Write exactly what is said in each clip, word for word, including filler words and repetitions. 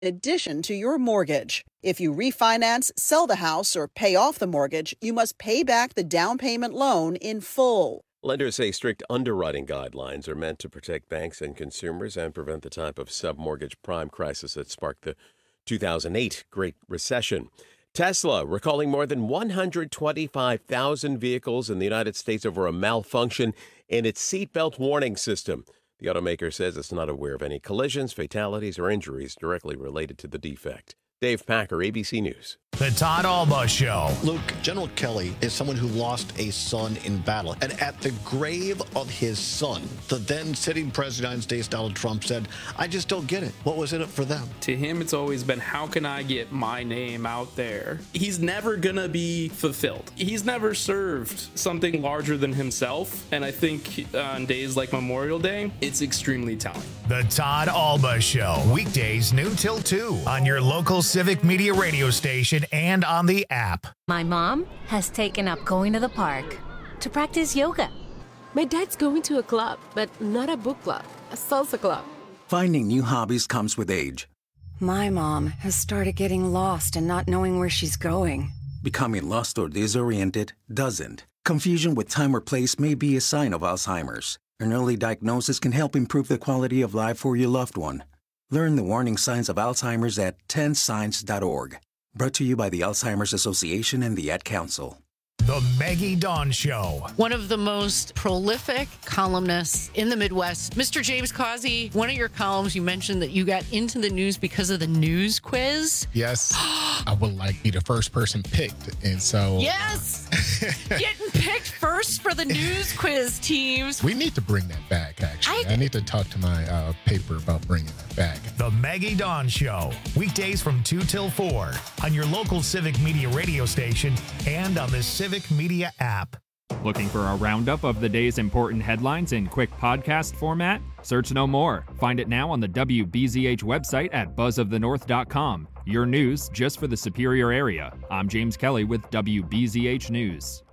in addition to your mortgage. If you refinance, sell the house, or pay off the mortgage, you must pay back the down payment loan in full. Lenders say strict underwriting guidelines are meant to protect banks and consumers and prevent the type of submortgage prime crisis that sparked the two thousand eight Great Recession. Tesla recalling more than one hundred twenty-five thousand vehicles in the United States over a malfunction in its seatbelt warning system. The automaker says it's not aware of any collisions, fatalities, or injuries directly related to the defect. Dave Packer, A B C News. The Todd Alba Show. Luke, General Kelly is someone who lost a son in battle. And at the grave of his son, the then sitting president of the United States, Donald Trump, said, I just don't get it. What was in it for them? To him, it's always been, how can I get my name out there? He's never going to be fulfilled. He's never served something larger than himself. And I think on days like Memorial Day, it's extremely telling. The Todd Alba Show. Weekdays noon till two on your local Civic Media radio station and on the app. My mom has taken up going to the park to practice yoga. My dad's going to a club, but not a book club, a salsa club. Finding new hobbies comes with age. My mom has started getting lost and not knowing where she's going. Becoming lost or disoriented doesn't. Confusion with time or place may be a sign of Alzheimer's. An early diagnosis can help improve the quality of life for your loved one. Learn the warning signs of Alzheimer's at ten signs dot org. Brought to you by the Alzheimer's Association and the Ad Council. The Maggie Dawn Show. One of the most prolific columnists in the Midwest, Mister James Causey. One of your columns, you mentioned that you got into the news because of the news quiz. Yes. I would like to be the first person picked. And so. Yes. Getting picked first for the news quiz teams. We need to bring that back, actually. I, I need to talk to my uh, paper about bringing that back. The Maggie Dawn Show. Weekdays from two till four on your local Civic Media radio station and on the Civic Media app. Looking for a roundup of the day's important headlines in quick podcast format? Search no more. Find it now on the W B Z H website at buzz of the north dot com. Your news just for the Superior area. I'm James Kelly with W B Z H News.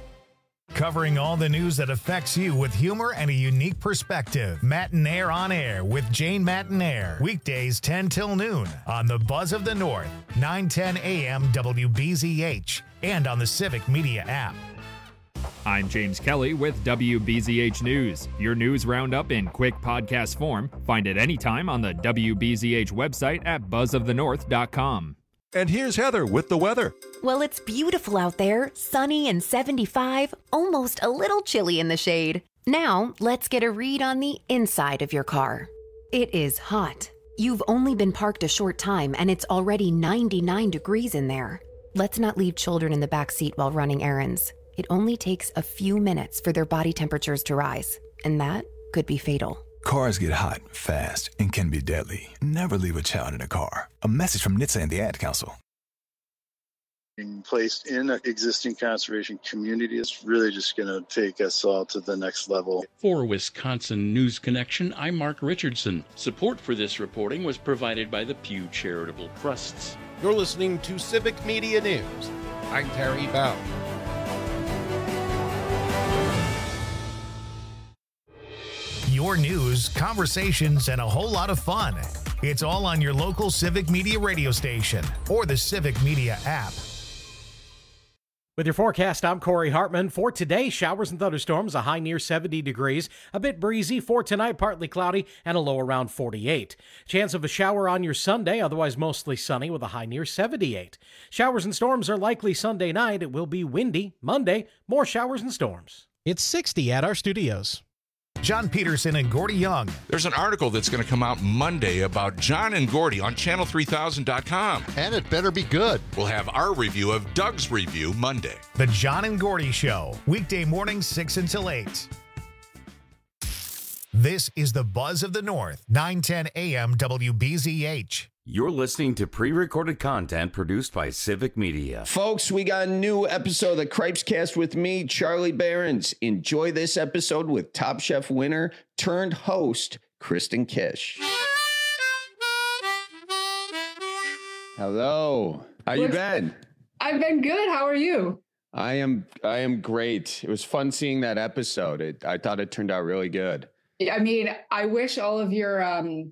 Covering all the news that affects you with humor and a unique perspective. Matinaire on Air with Jane Matinaire. Weekdays ten till noon on the Buzz of the North, nine ten a.m. W B Z H, and on the Civic Media app. I'm James Kelly with W B Z H News. Your news roundup in quick podcast form. Find it anytime on the W B Z H website at buzz of the north dot com. And here's Heather with the weather. Well, it's beautiful out there, sunny and seventy-five, almost a little chilly in the shade. Now, let's get a read on the inside of your car. It is hot. You've only been parked a short time and it's already ninety-nine degrees in there. Let's not leave children in the back seat while running errands. It only takes a few minutes for their body temperatures to rise, and that could be fatal. Cars get hot, fast, and can be deadly. Never leave a child in a car. A message from N H T S A and the Ad Council. Being placed in an existing conservation community is really just going to take us all to the next level. For Wisconsin News Connection, I'm Mark Richardson. Support for this reporting was provided by the Pew Charitable Trusts. You're listening to Civic Media News. I'm Terry Bow. Your news, conversations, and a whole lot of fun. It's all on your local Civic Media radio station or the Civic Media app. With your forecast, I'm Corey Hartman. For today, showers and thunderstorms, a high near seventy degrees, a bit breezy. For tonight, partly cloudy and a low around forty-eight. Chance of a shower on your Sunday, otherwise mostly sunny with a high near seventy-eight. Showers and storms are likely Sunday night. It will be windy. Monday, more showers and storms. It's sixty at our studios. John Peterson and Gordy Young. There's an article that's going to come out Monday about John and Gordy on channel three thousand dot com. And it better be good. We'll have our review of Doug's review Monday. The John and Gordy Show, weekday mornings six until eight. This is the Buzz of the North, nine ten a.m. W B Z H. You're listening to pre-recorded content produced by Civic Media. Folks, we got a new episode of the Cripes Cast with me, Charlie Behrens. Enjoy this episode with Top Chef winner turned host, Kristen Kish. Hello. How you been? I've been good. How are you? I am I am great. It was fun seeing that episode. It, I thought it turned out really good. I mean, I wish all of your um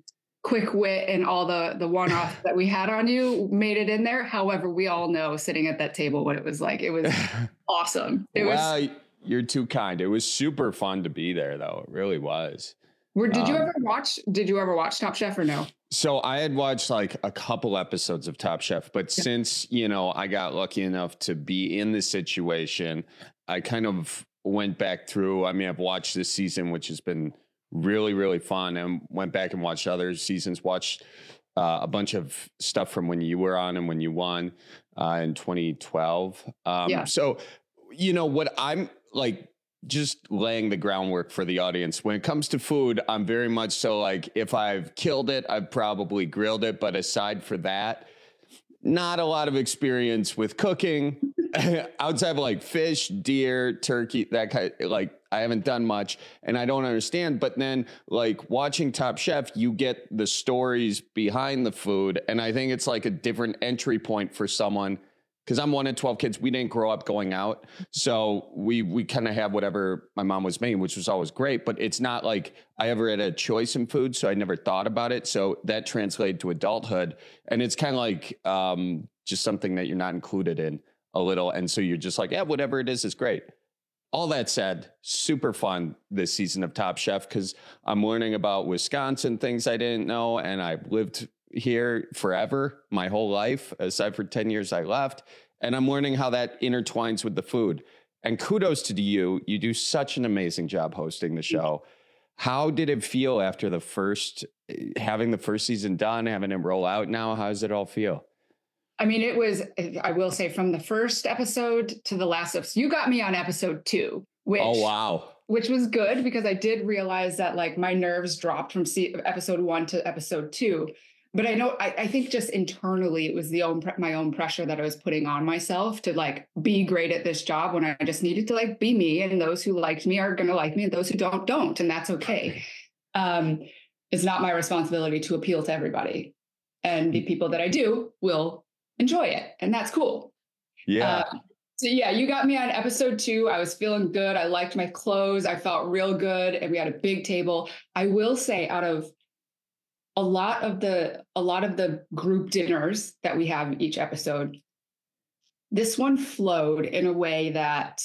quick wit and all the the one-offs that we had on you made it in there. However, we all know sitting at that table what it was like. It was awesome. It well, was. You're too kind. It was super fun to be there, though. It really was. Were, did you um, ever watch? Did you ever watch Top Chef or no? So I had watched like a couple episodes of Top Chef, but yeah. since, you know, I got lucky enough to be in this situation, I kind of went back through. I mean, I've watched this season, which has been really, really fun, and went back and watched other seasons, watched uh, a bunch of stuff from when you were on and when you won uh, in twenty twelve. Um, yeah. So, you know, what I'm like, just laying the groundwork for the audience. When it comes to food, I'm very much so like, if I've killed it, I've probably grilled it. But aside for that, not a lot of experience with cooking outside of like fish, deer, turkey, that kind of, like, I haven't done much and I don't understand. But then like watching Top Chef, you get the stories behind the food. And I think it's like a different entry point for someone, because I'm one of twelve kids. We didn't grow up going out. So we we kind of have whatever my mom was making, which was always great. But it's not like I ever had a choice in food. So I never thought about it. So that translated to adulthood. And it's kind of like um, just something that you're not included in a little. And so you're just like, yeah, whatever it is, is great. All that said, super fun this season of Top Chef, because I'm learning about Wisconsin, things I didn't know. And I've lived here forever, my whole life, aside for ten years I left. And I'm learning how that intertwines with the food. And kudos to you. You do such an amazing job hosting the show. How did it feel after the first, having the first season done, having it roll out now? How does it all feel? I mean, it was, I will say, from the first episode to the last episode, you got me on episode two, which, oh, wow. which was good, because I did realize that like my nerves dropped from episode one to episode two. But I know, I, I think just internally, it was the own my own pressure that I was putting on myself to like be great at this job, when I just needed to like be me, and those who liked me are going to like me, and those who don't, don't. And that's okay. Um, it's not my responsibility to appeal to everybody, and the people that I do will enjoy it. And that's cool. Yeah. Uh, so yeah, you got me on episode two. I was feeling good. I liked my clothes. I felt real good. And we had a big table. I will say, out of a lot of the, a lot of the group dinners that we have each episode, this one flowed in a way that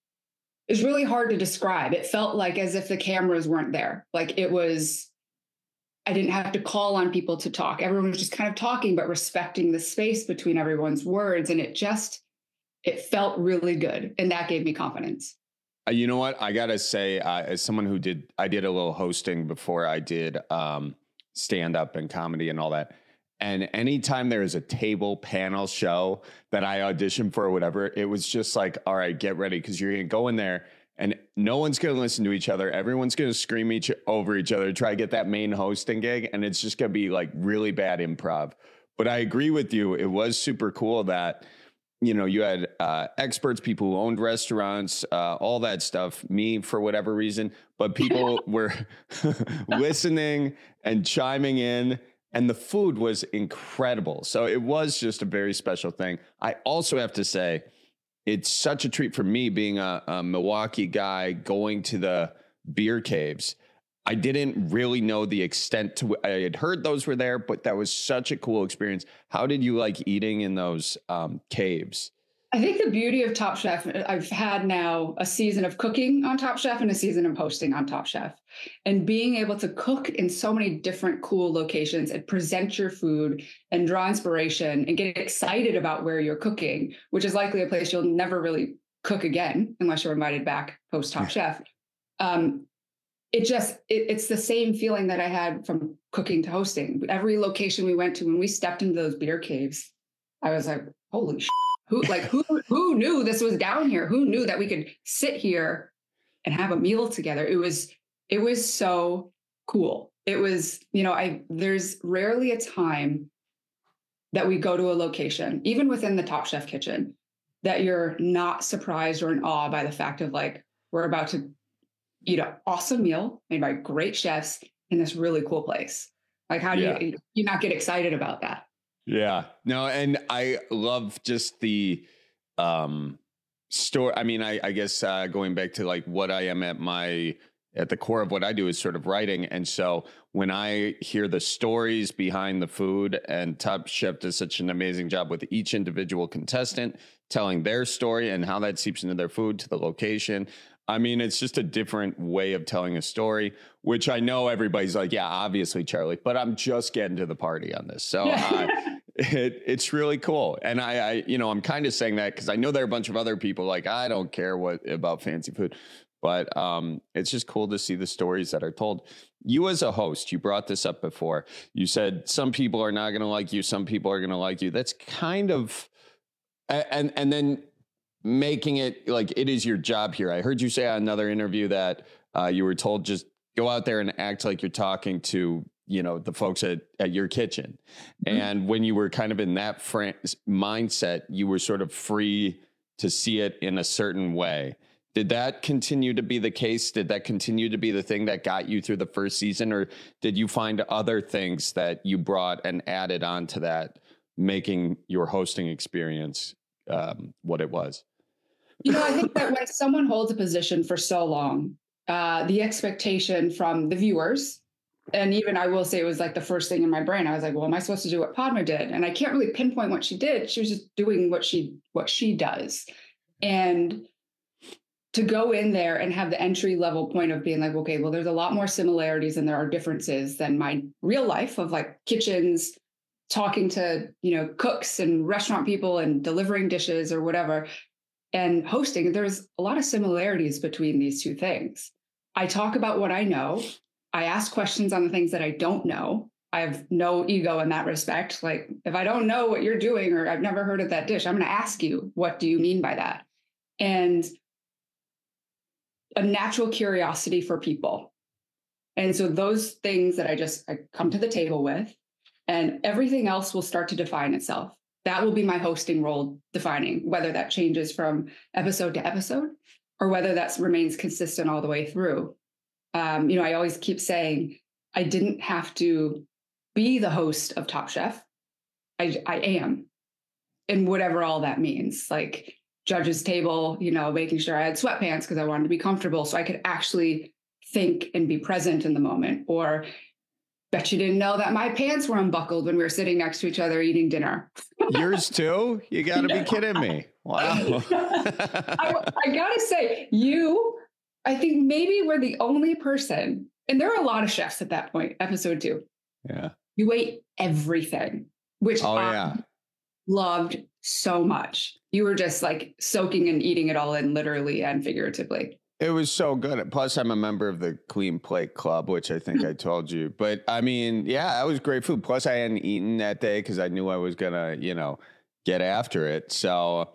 is really hard to describe. It felt like as if the cameras weren't there. Like it was, I didn't have to call on people to talk. Everyone was just kind of talking, but respecting the space between everyone's words. And it just, it felt really good. And that gave me confidence. Uh, you know what? I got to say, uh, as someone who did, I did a little hosting before I did um, stand up and comedy and all that. And anytime there is a table panel show that I auditioned for or whatever, it was just like, all right, get ready, because you're going to go in there and no one's going to listen to each other. Everyone's going to scream each over each other, try to get that main hosting gig. And it's just going to be like really bad improv. But I agree with you. It was super cool that, you know, you had uh, experts, people who owned restaurants, uh, all that stuff, me for whatever reason, but people were listening and chiming in, and the food was incredible. So it was just a very special thing. I also have to say, it's such a treat for me, being a, a Milwaukee guy, going to the beer caves. I didn't really know the extent to, I had heard those were there, but that was such a cool experience. How did you like eating in those um, caves? I think the beauty of Top Chef, I've had now a season of cooking on Top Chef and a season of hosting on Top Chef, and being able to cook in so many different cool locations and present your food and draw inspiration and get excited about where you're cooking, which is likely a place you'll never really cook again unless you're invited back post Top Chef. Um, it just, it, it's the same feeling that I had from cooking to hosting. Every location we went to, when we stepped into those beer caves, I was like, holy shit. Who like who who knew this was down here? Who knew that we could sit here and have a meal together? It was it was so cool. It was, you know, I there's rarely a time that we go to a location, even within the Top Chef kitchen, that you're not surprised or in awe by the fact of like, we're about to eat an awesome meal made by great chefs in this really cool place. Like, how do yeah. you you not get excited about that? Yeah, no, and I love just the um, story. I mean, I, I guess uh, going back to like what I am at my at the core of what I do is sort of writing. And so when I hear the stories behind the food, and Top Chef does such an amazing job with each individual contestant telling their story and how that seeps into their food to the location. I mean, it's just a different way of telling a story, which I know everybody's like, yeah, obviously, Charlie, but I'm just getting to the party on this. So uh, it, it's really cool. And I, I you know, I'm kind of saying that because I know there are a bunch of other people like, I don't care what about fancy food, but um, it's just cool to see the stories that are told. You as a host, you brought this up before. You said some people are not going to like you. Some people are going to like you. That's kind of, and and then making it like it is your job here. I heard you say on another interview that uh, you were told just go out there and act like you're talking to, you know, the folks at, at your kitchen. Mm-hmm. And when you were kind of in that fr- mindset, you were sort of free to see it in a certain way. Did that continue to be the case? Did that continue to be the thing that got you through the first season? Or did you find other things that you brought and added on to that, making your hosting experience um, what it was? You know, I think that when someone holds a position for so long, uh, the expectation from the viewers, and even I will say it was like the first thing in my brain, I was like, well, am I supposed to do what Padma did? And I can't really pinpoint what she did. She was just doing what she what she does. And to go in there and have the entry level point of being like, okay, well, there's a lot more similarities than there are differences than my real life of like kitchens, talking to, you know, cooks and restaurant people and delivering dishes or whatever. And hosting, there's a lot of similarities between these two things. I talk about what I know. I ask questions on the things that I don't know. I have no ego in that respect. Like if I don't know what you're doing or I've never heard of that dish, I'm going to ask you, what do you mean by that? And a natural curiosity for people. And so those things that I just I come to the table with, and everything else will start to define itself. That will be my hosting role defining, whether that changes from episode to episode or whether that remains consistent all the way through. Um, you know, I always keep saying I didn't have to be the host of Top Chef. I, I am, and whatever all that means, like judges table, you know, making sure I had sweatpants because I wanted to be comfortable so I could actually think and be present in the moment. Or bet you didn't know that my pants were unbuckled when we were sitting next to each other eating dinner. Yours too? You got to be kidding me. Wow. I, I got to say, you, I think maybe we're the only person, and there are a lot of chefs at that point, episode two. Yeah. You ate everything, which oh, I yeah. loved so much. You were just like soaking and eating it all in, literally and figuratively. It was so good. Plus, I'm a member of the Clean Plate Club, which I think I told you. But I mean, yeah, that was great food. Plus, I hadn't eaten that day because I knew I was going to, you know, get after it. So,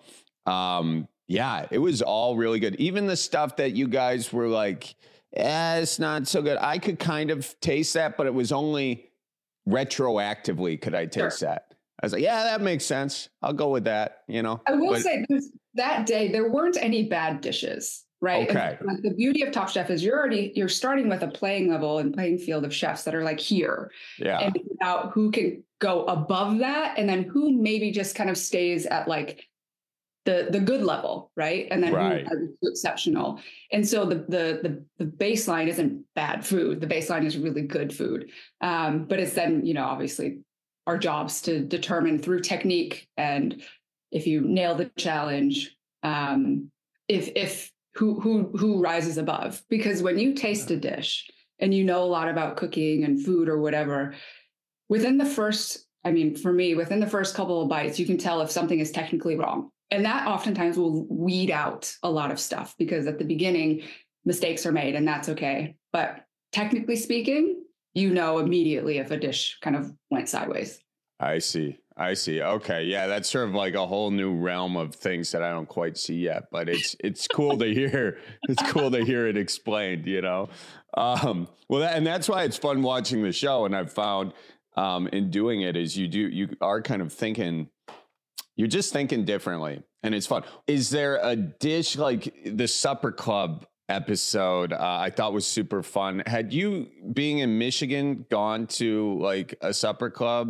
um, yeah, it was all really good. Even the stuff that you guys were like, eh, it's not so good. I could kind of taste that, but it was only retroactively could I taste sure. that. I was like, yeah, that makes sense. I'll go with that, you know. I will but, say that day, there weren't any bad dishes. Right. Okay. And like the beauty of Top Chef is you're already you're starting with a playing level and playing field of chefs that are like here. Yeah. And it's about who can go above that and then who maybe just kind of stays at like the the good level, right? And then right. who is exceptional. And so the the the the baseline isn't bad food. The baseline is really good food. Um, but it's then, you know, obviously our jobs to determine through technique and if you nail the challenge, um, if if who who who rises above. Because when you taste a dish and you know a lot about cooking and food or whatever, within the first, I mean, for me, within the first couple of bites, you can tell if something is technically wrong. And that oftentimes will weed out a lot of stuff because at the beginning, mistakes are made and that's okay. But technically speaking, you know immediately if a dish kind of went sideways. I see. I see. Okay. Yeah, that's sort of like a whole new realm of things that I don't quite see yet, but it's it's cool to hear. It's cool to hear it explained, you know. Um, well, that, and that's why it's fun watching the show. And I've found um, in doing it is you do you are kind of thinking, you're just thinking differently, and it's fun. Is there a dish like the Supper Club episode? Uh, I thought was super fun. Had you, being in Michigan, gone to like a supper club?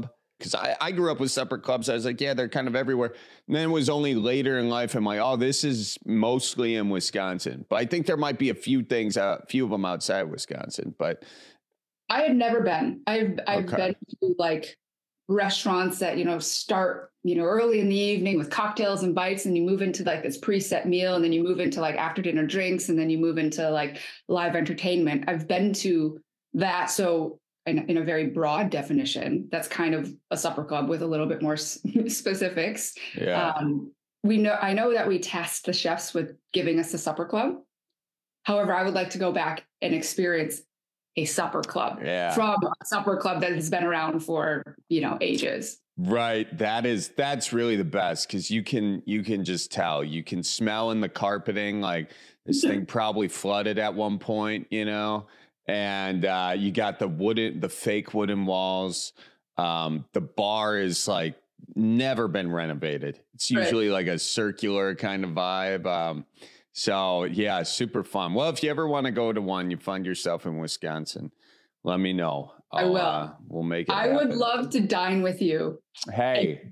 Because I, I grew up with supper clubs. I was like, yeah, they're kind of everywhere. And then it was only later in life, I'm like, oh, this is mostly in Wisconsin. But I think there might be a few things, a uh, few of them outside Wisconsin. But I had never been. I've I've okay. been to like restaurants that, you know, start, you know, early in the evening with cocktails and bites, and you move into like this preset meal, and then you move into like after dinner drinks, and then you move into like live entertainment. I've been to that. So in, in a very broad definition, that's kind of a supper club with a little bit more s- specifics. Yeah. Um, we know, I know that we tasked the chefs with giving us a supper club. However, I would like to go back and experience a supper club yeah. from a supper club that has been around for, you know, ages. Right. That is, that's really the best. Cause you can, you can just tell, you can smell in the carpeting, like this thing probably flooded at one point, you know, and uh, you got the wooden, the fake wooden walls. Um, the bar is like never been renovated. It's usually right. like a circular kind of vibe. Um, So, yeah, super fun. Well, if you ever want to go to one, you find yourself in Wisconsin, let me know. I'll, I will. Uh, we'll make it I happen. would love to dine with you. Hey,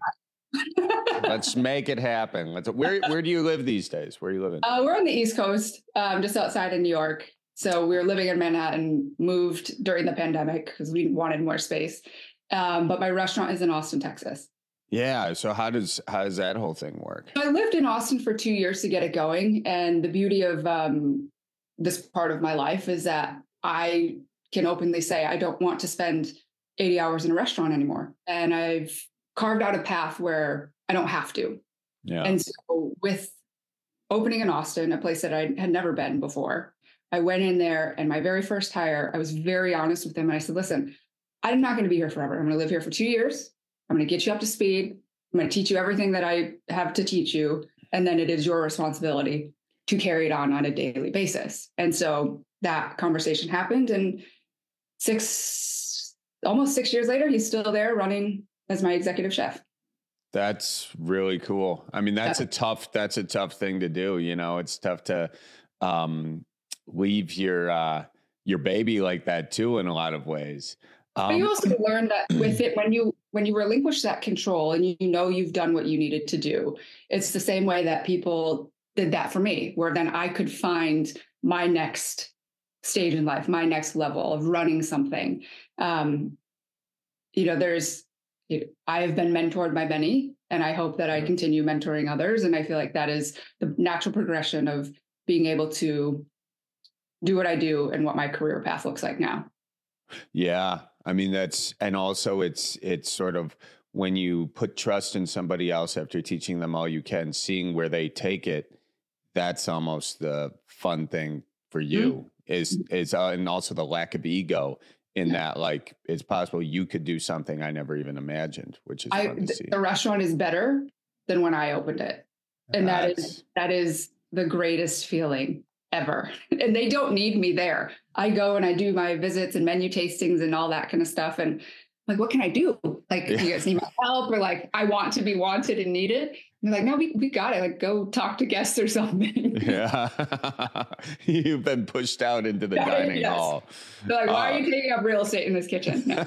let's make it happen. Let's. Where Where do you live these days? Where are you living? Uh, we're on the East Coast, um, just outside of New York. So we were living in Manhattan, moved during the pandemic because we wanted more space. Um, but my restaurant is in Austin, Texas. Yeah. So how does how does that whole thing work? I lived in Austin for two years to get it going. And the beauty of um, this part of my life is that I can openly say I don't want to spend eighty hours in a restaurant anymore. And I've carved out a path where I don't have to. Yeah. And so with opening in Austin, a place that I had never been before, I went in there, and my very first hire, I was very honest with them. And I said, listen, I'm not going to be here forever. I'm going to live here for two years. I'm going to get you up to speed. I'm going to teach you everything that I have to teach you. And then it is your responsibility to carry it on on a daily basis. And so that conversation happened. And six, almost six years later, he's still there running as my executive chef. That's really cool. I mean, that's Yeah. a tough, that's a tough thing to do. You know, it's tough to um, leave your, uh, your baby like that too, in a lot of ways. But you Um, also learn that with it, when you when you relinquish that control and you know you've done what you needed to do, it's the same way that people did that for me, where then I could find my next stage in life, my next level of running something. Um, you know, there's, I have been mentored by many, and I hope that I continue mentoring others. And I feel like that is the natural progression of being able to do what I do and what my career path looks like now. Yeah. I mean, that's, and also it's, it's sort of when you put trust in somebody else after teaching them all you can, seeing where they take it, that's almost the fun thing for you mm-hmm. is, is, uh, and also the lack of ego in yeah. that, like, it's possible you could do something I never even imagined, which is I, fun to see. The restaurant is better than when I opened it. And that's... that is, that is the greatest feeling ever. And they don't need me there. I go and I do my visits and menu tastings and all that kind of stuff. And like, what can I do? Like, yeah. you guys need my help? Or like, I want to be wanted and needed. And they're like, no, we, we got it. Like, go talk to guests or something. Yeah. You've been pushed out into the yeah, dining yes. hall. They're like, why uh, are you taking up real estate in this kitchen? No.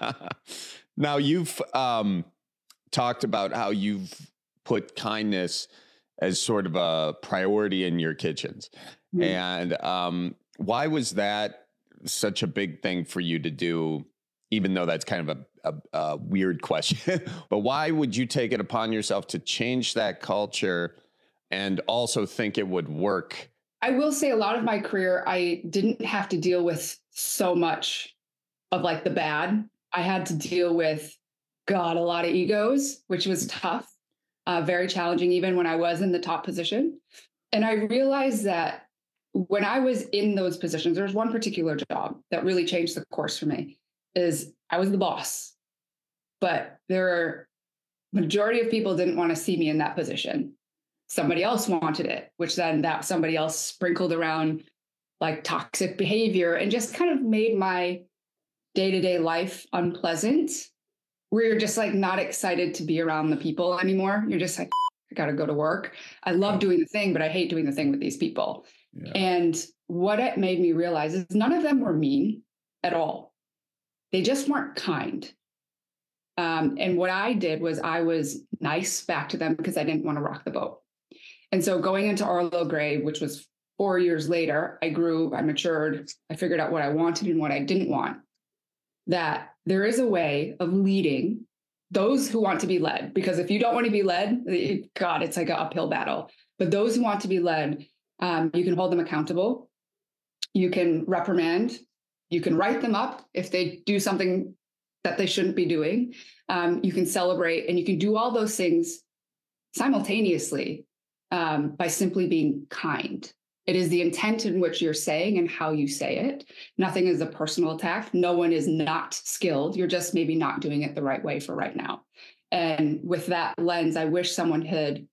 Now you've um, talked about how you've put kindness as sort of a priority in your kitchens. Mm-hmm. And um, why was that such a big thing for you to do, even though that's kind of a, a, a weird question? But why would you take it upon yourself to change that culture and also think it would work? I will say a lot of my career, I didn't have to deal with so much of like the bad. I had to deal with, God, a lot of egos, which was tough, uh, very challenging, even when I was in the top position. And I realized that when I was in those positions, there was one particular job that really changed the course for me, is I was the boss, but there are majority of people didn't want to see me in that position. Somebody else wanted it, which then that somebody else sprinkled around like toxic behavior and just kind of made my day-to-day life unpleasant, where you're just like not excited to be around the people anymore. You're just like, I got to go to work. I love doing the thing, but I hate doing the thing with these people. Yeah. And what it made me realize is none of them were mean at all. They just weren't kind. Um, and what I did was I was nice back to them because I didn't want to rock the boat. And so going into Arlo Gray, which was four years later, I grew, I matured, I figured out what I wanted and what I didn't want. That there is a way of leading those who want to be led, because if you don't want to be led, it, God, it's like an uphill battle. But those who want to be led, um, you can hold them accountable. You can reprimand. You can write them up if they do something that they shouldn't be doing. Um, you can celebrate, and you can do all those things simultaneously um, by simply being kind. It is the intent in which you're saying and how you say it. Nothing is a personal attack. No one is not skilled. You're just maybe not doing it the right way for right now. And with that lens, I wish someone had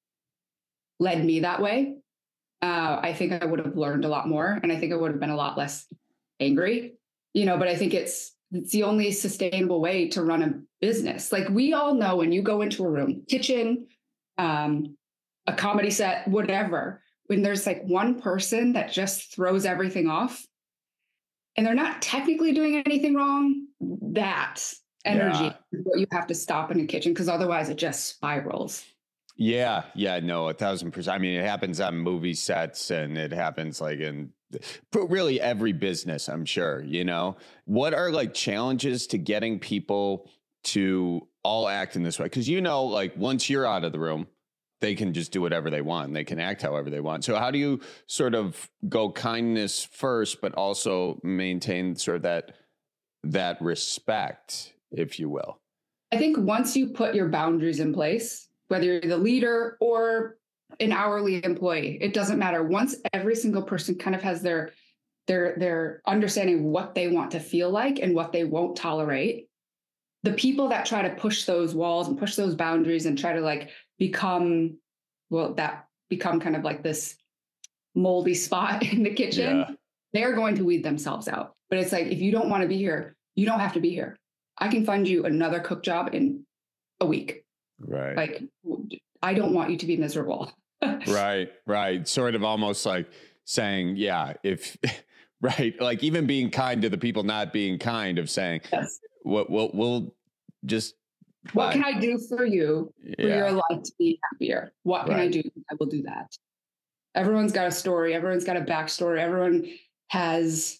led me that way. Uh, I think I would have learned a lot more, and I think I would have been a lot less angry, you know, but I think it's, it's the only sustainable way to run a business. Like we all know when you go into a room, kitchen, um, a comedy set, whatever, when there's like one person that just throws everything off and they're not technically doing anything wrong, that energy yeah. is what you have to stop in a kitchen, because otherwise it just spirals. Yeah. Yeah. No, a thousand percent. I mean, it happens on movie sets, and it happens like in really every business, I'm sure. You know, what are like challenges to getting people to all act in this way? Because, you know, like once you're out of the room, they can just do whatever they want. They can act however they want. So how do you sort of go kindness first, but also maintain sort of that, that respect, if you will? I think once you put your boundaries in place, whether you're the leader or an hourly employee, it doesn't matter. Once every single person kind of has their, their, their understanding what they want to feel like and what they won't tolerate, the people that try to push those walls and push those boundaries and try to like become, well, that become kind of like this moldy spot in the kitchen, yeah. they're going to weed themselves out. But it's like, if you don't want to be here, you don't have to be here. I can find you another cook job in a week. Right. Like, I don't want you to be miserable. Right. Right. Sort of almost like saying, yeah, if, right. Like even being kind to the people not being kind, of saying, yes. what we'll, we'll just, what can I do for you for yeah. your life to be happier? What can right. I do? I will do that. Everyone's got a story. Everyone's got a backstory. Everyone has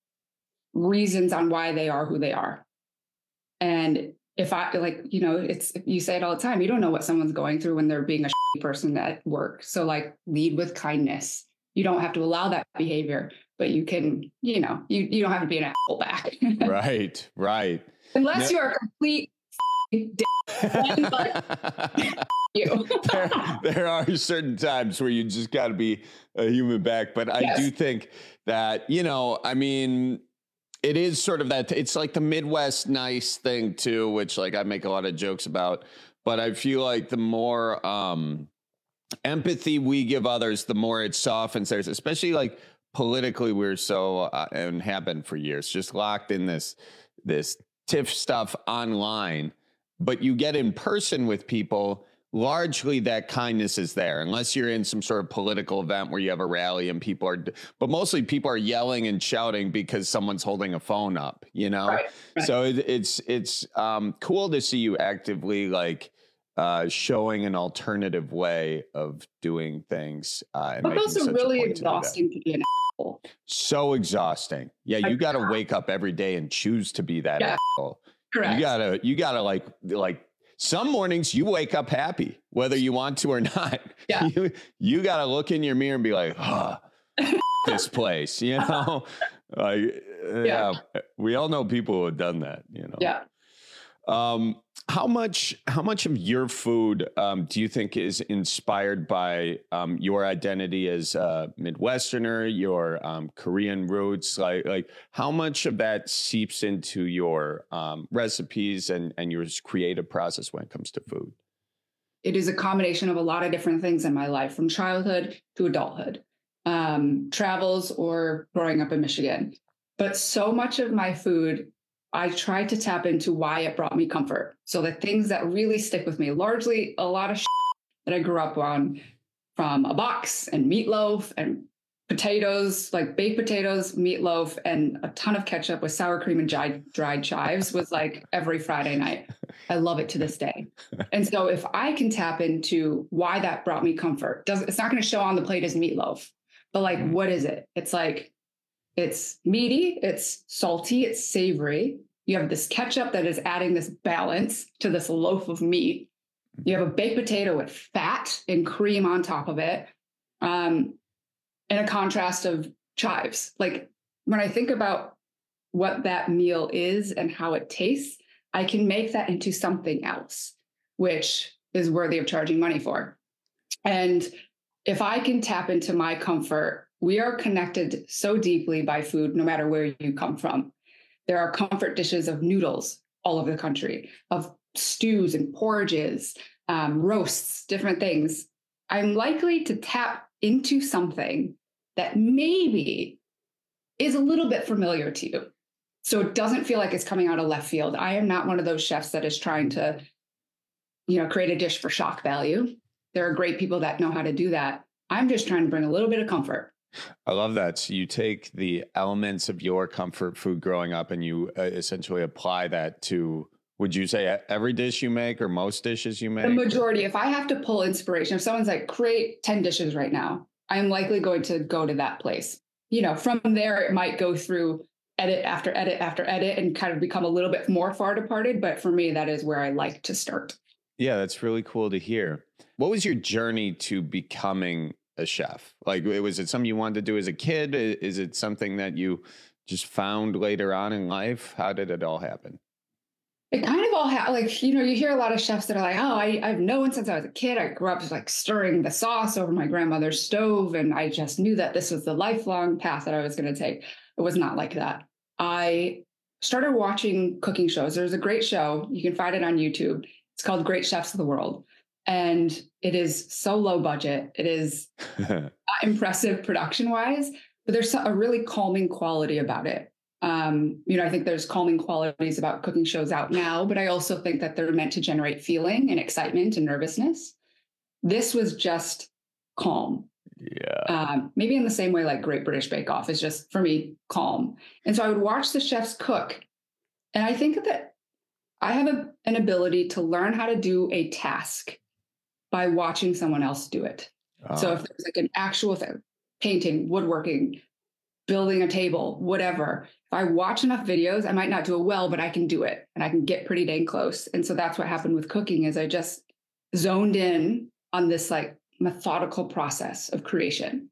reasons on why they are who they are. And if I like, you know, it's, you say it all the time, you don't know what someone's going through when they're being a shitty person at work. So like lead with kindness. You don't have to allow that behavior, but you can, you know, you, you don't have to be an asshole back. Right. Right. Unless no. you're a complete dick. you. there, there are certain times where you just got to be a human back. But I yes. do think that, you know, I mean, it is sort of that, it's like the Midwest nice thing too, which like I make a lot of jokes about, but I feel like the more um, empathy we give others, the more it softens theirs, especially like politically, we're so, uh, and have been for years, just locked in this, this tiff stuff online, but you get in person with people, largely that kindness is there, unless you're in some sort of political event where you have a rally and people are, but mostly people are yelling and shouting because someone's holding a phone up, you know? Right, right. So it, it's, it's um, cool to see you actively like uh, showing an alternative way of doing things. Uh, and but also really exhausting to be an asshole. So exhausting. Yeah. You got to wake up every day and choose to be that yeah. asshole. Correct. You gotta, you gotta like, like, some mornings you wake up happy, whether you want to or not. Yeah. You, you got to look in your mirror and be like, oh, this place, you know, like, yeah. yeah, we all know people who have done that, you know? Yeah. Um, how much, how much of your food, um, do you think is inspired by, um, your identity as a Midwesterner, your, um, Korean roots? Like, like how much of that seeps into your, um, recipes and, and your creative process when it comes to food? It is a combination of a lot of different things in my life, from childhood to adulthood, um, travels or growing up in Michigan. But so much of my food, I tried to tap into why it brought me comfort. So the things that really stick with me, largely a lot of shit that I grew up on, from a box and meatloaf and potatoes, like baked potatoes, meatloaf, and a ton of ketchup with sour cream and dried, dried chives was like every Friday night. I love it to this day. And so if I can tap into why that brought me comfort, doesn't it's not going to show on the plate as meatloaf, but like, what is it? It's like, it's meaty, it's salty, it's savory. You have this ketchup that is adding this balance to this loaf of meat. You have a baked potato with fat and cream on top of it. Um, and a contrast of chives. Like when I think about what that meal is and how it tastes, I can make that into something else, which is worthy of charging money for. And if I can tap into my comfort, we are connected so deeply by food, no matter where you come from. There are comfort dishes of noodles all over the country, of stews and porridges, um, roasts, different things. I'm likely to tap into something that maybe is a little bit familiar to you. So it doesn't feel like it's coming out of left field. I am not one of those chefs that is trying to, you know, create a dish for shock value. There are great people that know how to do that. I'm just trying to bring a little bit of comfort. I love that. So you take the elements of your comfort food growing up and you uh, essentially apply that to, would you say every dish you make or most dishes you make? The majority. If I have to pull inspiration, if someone's like, create ten dishes right now, I'm likely going to go to that place. You know, from there, it might go through edit after edit after edit and kind of become a little bit more far departed. But for me, that is where I like to start. Yeah, that's really cool to hear. What was your journey to becoming a chef? Like, was it something you wanted to do as a kid? Is it something that you just found later on in life? How did it all happen? It kind of all ha- like, you know, you hear a lot of chefs that are like, oh, I, I've known since I was a kid. I grew up like stirring the sauce over my grandmother's stove. And I just knew that this was the lifelong path that I was going to take. It was not like that. I started watching cooking shows. There's a great show. You can find it on YouTube. It's called Great Chefs of the World. And it is so low budget. It is not impressive production wise, but there's a really calming quality about it. Um, you know, I think there's calming qualities about cooking shows out now, but I also think that they're meant to generate feeling and excitement and nervousness. This was just calm. Yeah. Um, maybe in the same way like Great British Bake Off is just, for me, calm. And so I would watch the chefs cook. And I think that I have a, an ability to learn how to do a task by watching someone else do it. Oh. So if there's like an actual thing, painting, woodworking, building a table, whatever, if I watch enough videos, I might not do it well, but I can do it and I can get pretty dang close. And so that's what happened with cooking is I just zoned in on this like methodical process of creation.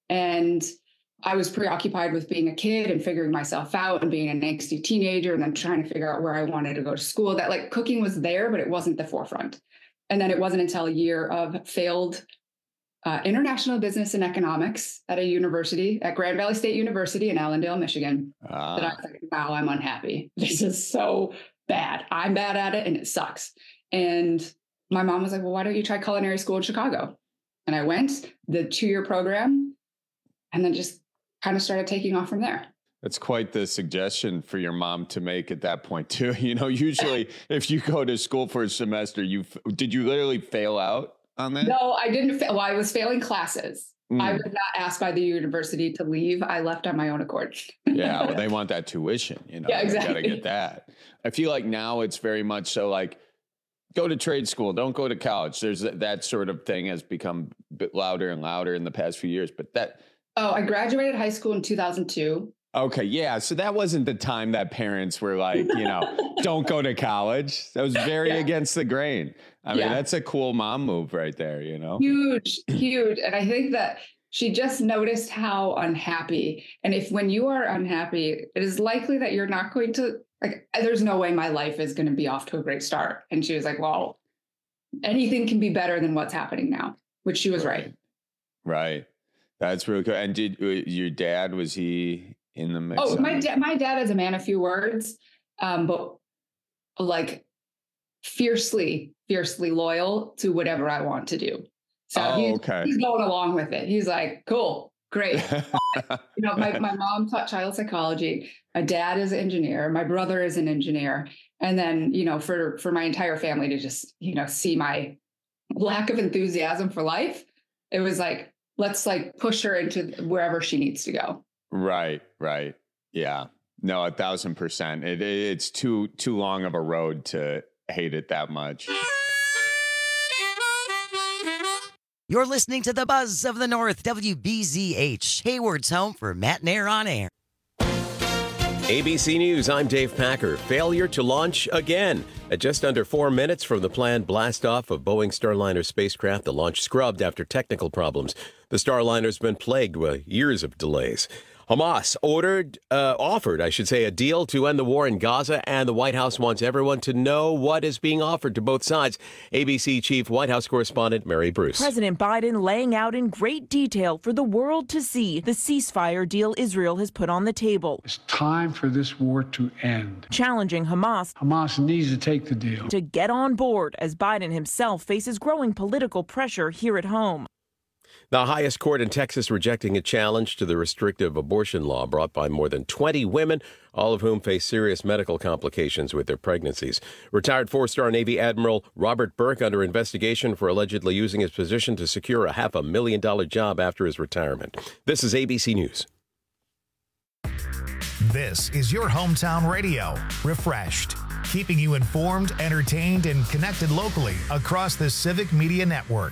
And I was preoccupied with being a kid and figuring myself out and being an angsty teenager and then trying to figure out where I wanted to go to school. That like cooking was there, but it wasn't the forefront. And then it wasn't until a year of failed uh, international business and economics at a university, at Grand Valley State University in Allendale, Michigan, ah. that I was like, wow, I'm unhappy. This is so bad. I'm bad at it and it sucks. And my mom was like, well, why don't you try culinary school in Chicago? And I went, the two-year program, and then just kind of started taking off from there. That's quite the suggestion for your mom to make at that point too. You know, usually if you go to school for a semester, you did you literally fail out on that? No, I didn't. Fa- well, I was failing classes. Mm. I was not asked by the university to leave. I left on my own accord. Yeah, well, they want that tuition. You know, yeah, exactly. Got to get that. I feel like now it's very much so like, go to trade school, don't go to college. There's that, that sort of thing has become a bit louder and louder in the past few years. But that. Oh, I graduated high school in two thousand two. Okay, yeah. So that wasn't the time that parents were like, you know, don't go to college. That was very yeah. against the grain. I mean, yeah. that's a cool mom move right there, you know? Huge, huge. And I think that she just noticed how unhappy. And if when you are unhappy, it is likely that you're not going to, like, there's no way my life is going to be off to a great start. And she was like, well, anything can be better than what's happening now, which she was right. Right. right. That's really cool. And did your dad, was he in the mix? Oh, my dad, my dad is a man of few words, um, but like fiercely, fiercely loyal to whatever I want to do. So oh, he's, okay. he's going along with it. He's like, cool, great. you know, my, my mom taught child psychology. My dad is an engineer. My brother is an engineer. And then, you know, for, for my entire family to just, you know, see my lack of enthusiasm for life, it was like, let's like push her into wherever she needs to go. Right, right. Yeah. No, a thousand percent. It, it's too too long of a road to hate it that much. You're listening to the Buzz of the North, W B Z H, Hayward's home for Matt and Air on Air. A B C News, I'm Dave Packer. Failure to launch again. At just under four minutes from the planned blast-off of Boeing Starliner spacecraft, the launch scrubbed after technical problems. The Starliner's been plagued with years of delays. Hamas ordered, uh, offered, I should say, a deal to end the war in Gaza, and the White House wants everyone to know what is being offered to both sides. A B C Chief White House Correspondent Mary Bruce. President Biden laying out in great detail for the world to see the ceasefire deal Israel has put on the table. It's time for this war to end. Challenging Hamas. Hamas needs to take the deal. To get on board as Biden himself faces growing political pressure here at home. The highest court in Texas rejecting a challenge to the restrictive abortion law brought by more than twenty women, all of whom face serious medical complications with their pregnancies. Retired four-star Navy Admiral Robert Burke under investigation for allegedly using his position to secure a half a million dollar job after his retirement. This is A B C News. This is your hometown radio, Refreshed, keeping you informed, entertained, and connected locally across the Civic Media Network.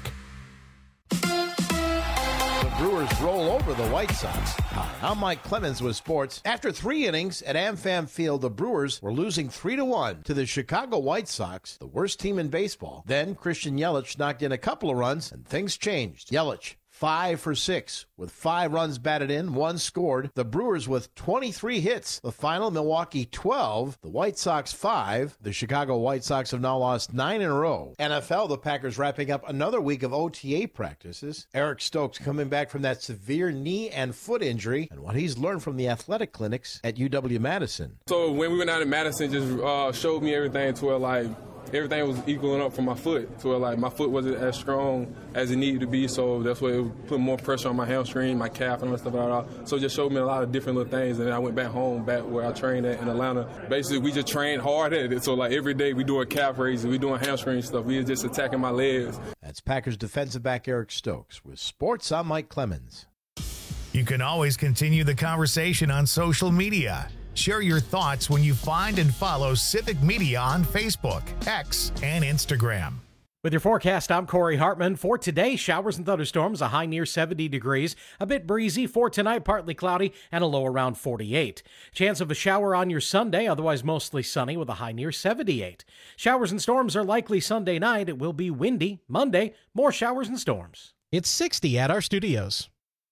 Brewers roll over the White Sox. Hi, I'm Mike Clemens with sports. After three innings at AmFam Field, the Brewers were losing three to one to the Chicago White Sox, the worst team in baseball. Then Christian Yelich knocked in a couple of runs, and things changed. Yelich, five for six, with five runs batted in, one scored. The Brewers with twenty-three hits. The final, Milwaukee twelve, the White Sox five. The Chicago White Sox have now lost nine in a row. N F L, the Packers wrapping up another week of O T A practices. Eric Stokes coming back from that severe knee and foot injury, and what he's learned from the athletic clinics at U W-Madison. So when we went out in Madison, just uh, showed me everything to where, like, everything was equaling up for my foot, to where, like, my foot wasn't as strong as it needed to be, so that's why it put more pressure on my hamstring, my calf, and all that stuff like that. So it just showed me a lot of different little things, and then I went back home, back where I trained at in Atlanta. Basically, we just trained hard at it, so, like, every day we doing calf raises, we doing hamstring stuff, we just attacking my legs. That's Packers defensive back Eric Stokes. With sports, I'm Mike Clemens. You can always continue the conversation on social media. Share your thoughts when you find and follow Civic Media on Facebook, X, and Instagram. With your forecast, I'm Corey Hartman. For today, showers and thunderstorms, a high near seventy degrees, a bit breezy. For tonight, partly cloudy and a low around forty-eight. Chance of a shower on your Sunday, otherwise mostly sunny with a high near seventy-eight. Showers and storms are likely Sunday night. It will be windy. Monday, more showers and storms. It's sixty at our studios.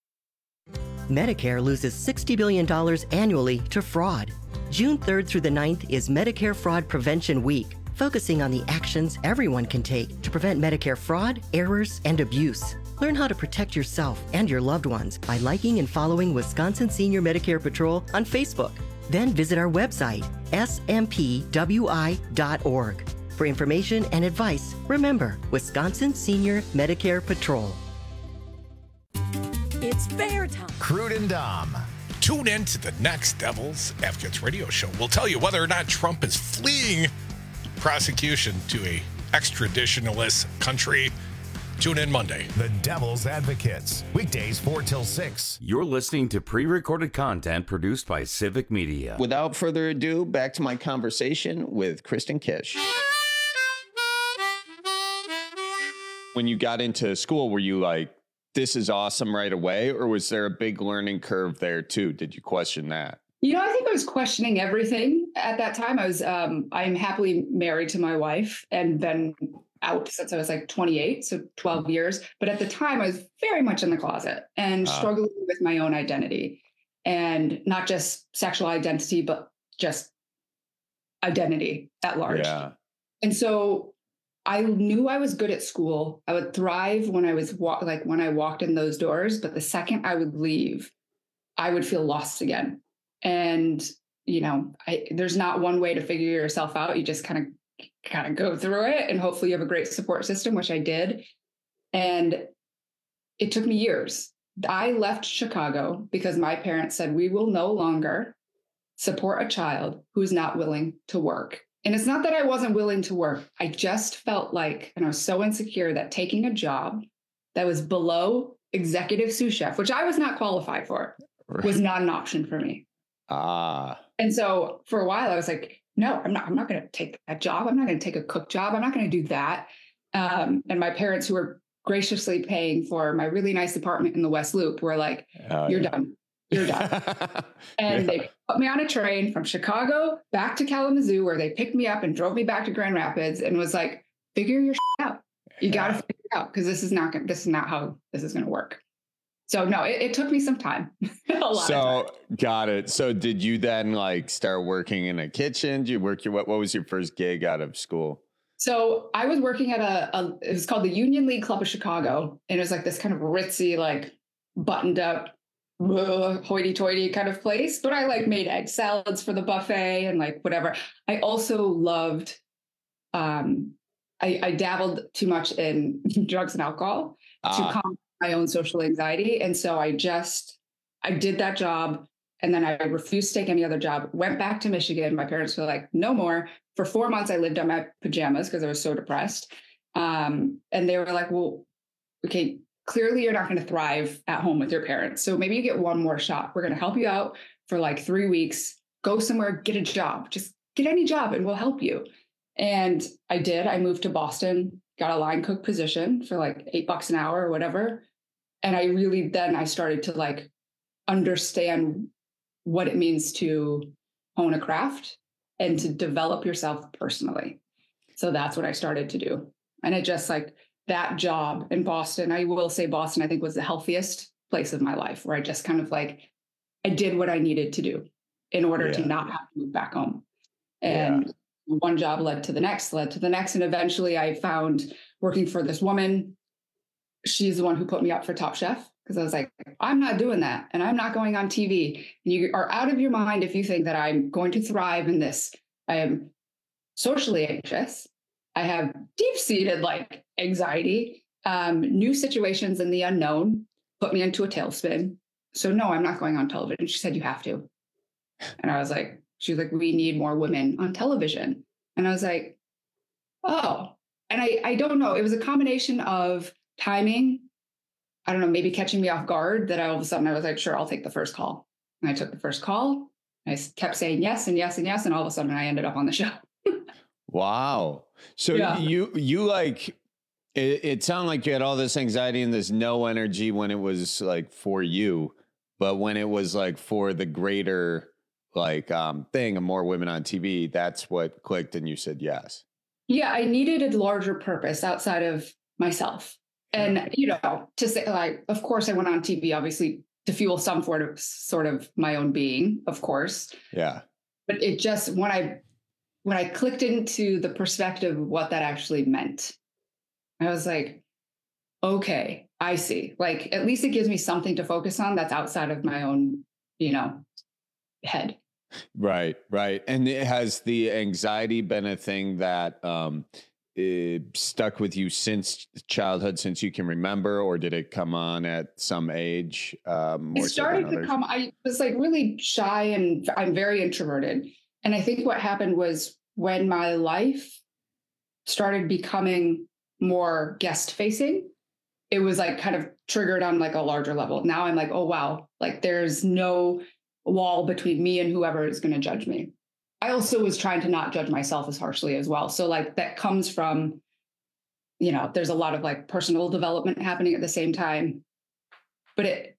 Medicare loses sixty billion dollars annually to fraud. June third through the ninth is Medicare Fraud Prevention Week, focusing on the actions everyone can take to prevent Medicare fraud, errors, and abuse. Learn how to protect yourself and your loved ones by liking and following Wisconsin Senior Medicare Patrol on Facebook. Then visit our website, S M P W I dot org. For information and advice, remember Wisconsin Senior Medicare Patrol. It's fair time. Crude and Dom. Tune in to the next Devil's Advocates radio show. We'll tell you whether or not Trump is fleeing prosecution to a extraditionalist country. Tune in Monday. The Devil's Advocates. Weekdays four till six. You're listening to pre-recorded content produced by Civic Media. Without further ado, back to my conversation with Kristen Kish. When you got into school, were you like, this is awesome right away? Or was there a big learning curve there too? Did you question that? You know, I think I was questioning everything at that time. I was, um, I'm happily married to my wife and been out since I was like twenty-eight, so twelve years. But at the time, I was very much in the closet and uh, struggling with my own identity, and not just sexual identity, but just identity at large. Yeah. And so I knew I was good at school. I would thrive when I was wa- like when I walked in those doors. But the second I would leave, I would feel lost again. And, you know, I, there's not one way to figure yourself out. You just kind of kind of go through it, and hopefully you have a great support system, which I did. And it took me years. I left Chicago because my parents said, we will no longer support a child who's not willing to work. And it's not that I wasn't willing to work. I just felt like, and I was so insecure that taking a job that was below executive sous chef, which I was not qualified for, right. was not an option for me. Ah. And so for a while I was like, no, I'm not, I'm not going to take that job. I'm not going to take a cook job. I'm not going to do that. Um, and my parents, who were graciously paying for my really nice apartment in the West Loop, were like, oh, you're yeah. done. You're done. And yeah. they put me on a train from Chicago back to Kalamazoo, where they picked me up and drove me back to Grand Rapids and was like, figure your shit out. You yeah. got to figure it out, because this is not going this is not how this is going to work. So no, it, it took me some time. a lot so of time. Got it. So did you then like start working in a kitchen? Did you work your, what, what was your first gig out of school? So I was working at a, a, it was called the Union League Club of Chicago. And it was like this kind of ritzy, like buttoned up, uh, hoity toity kind of place. But I like made egg salads for the buffet and like whatever. I also loved, um, I, I dabbled too much in drugs and alcohol ah. to calm my own social anxiety. And so I just, I did that job. And then I refused to take any other job, went back to Michigan. My parents were like, no more. For four months, I lived on my pajamas because I was so depressed. Um, and they were like, well, okay, clearly you're not going to thrive at home with your parents. So maybe you get one more shot. We're going to help you out for like three weeks, go somewhere, get a job, just get any job and we'll help you. And I did. I moved to Boston, got a line cook position for like eight bucks an hour or whatever. And I really, then I started to like understand what it means to hone a craft and to develop yourself personally. So that's what I started to do. And it just like that job in Boston, I will say Boston, I think was the healthiest place of my life, where I just kind of like, I did what I needed to do in order yeah. to not have to move back home. And yeah. one job led to the next, led to the next. And eventually I found working for this woman. She's the one who put me up for Top Chef. Because I was like, I'm not doing that. And I'm not going on T V. And you are out of your mind if you think that I'm going to thrive in this. I am socially anxious. I have deep-seated like anxiety. Um, new situations in the unknown put me into a tailspin. So no, I'm not going on television. She said, you have to. And I was like, she was like, we need more women on television. And I was like, oh. And I, I don't know. It was a combination of timing, I don't know, maybe catching me off guard, that I, all of a sudden I was like, sure, I'll take the first call. And I took the first call. I kept saying yes and yes and yes. And all of a sudden I ended up on the show. Wow. So yeah. you, you like, it, it sounded like you had all this anxiety and this no energy when it was like for you, but when it was like for the greater like um, thing of more women on T V, that's what clicked and you said yes. Yeah. I needed a larger purpose outside of myself. And, you know, to say, like, of course, I went on T V, obviously, to fuel some sort of sort of my own being, of course. Yeah. But it just, when I when I clicked into the perspective of what that actually meant, I was like, okay, I see. Like, at least it gives me something to focus on that's outside of my own, you know, head. Right, right. And it, has the anxiety been a thing that um it stuck with you since childhood, since you can remember, or did it come on at some age? Um, more it started so to come. I was like really shy, and I'm very introverted. And I think what happened was when my life started becoming more guest facing, it was like kind of triggered on like a larger level. Now I'm like, oh, wow, like there's no wall between me and whoever is going to judge me. I also was trying to not judge myself as harshly as well. So like that comes from, you know, there's a lot of like personal development happening at the same time. But it,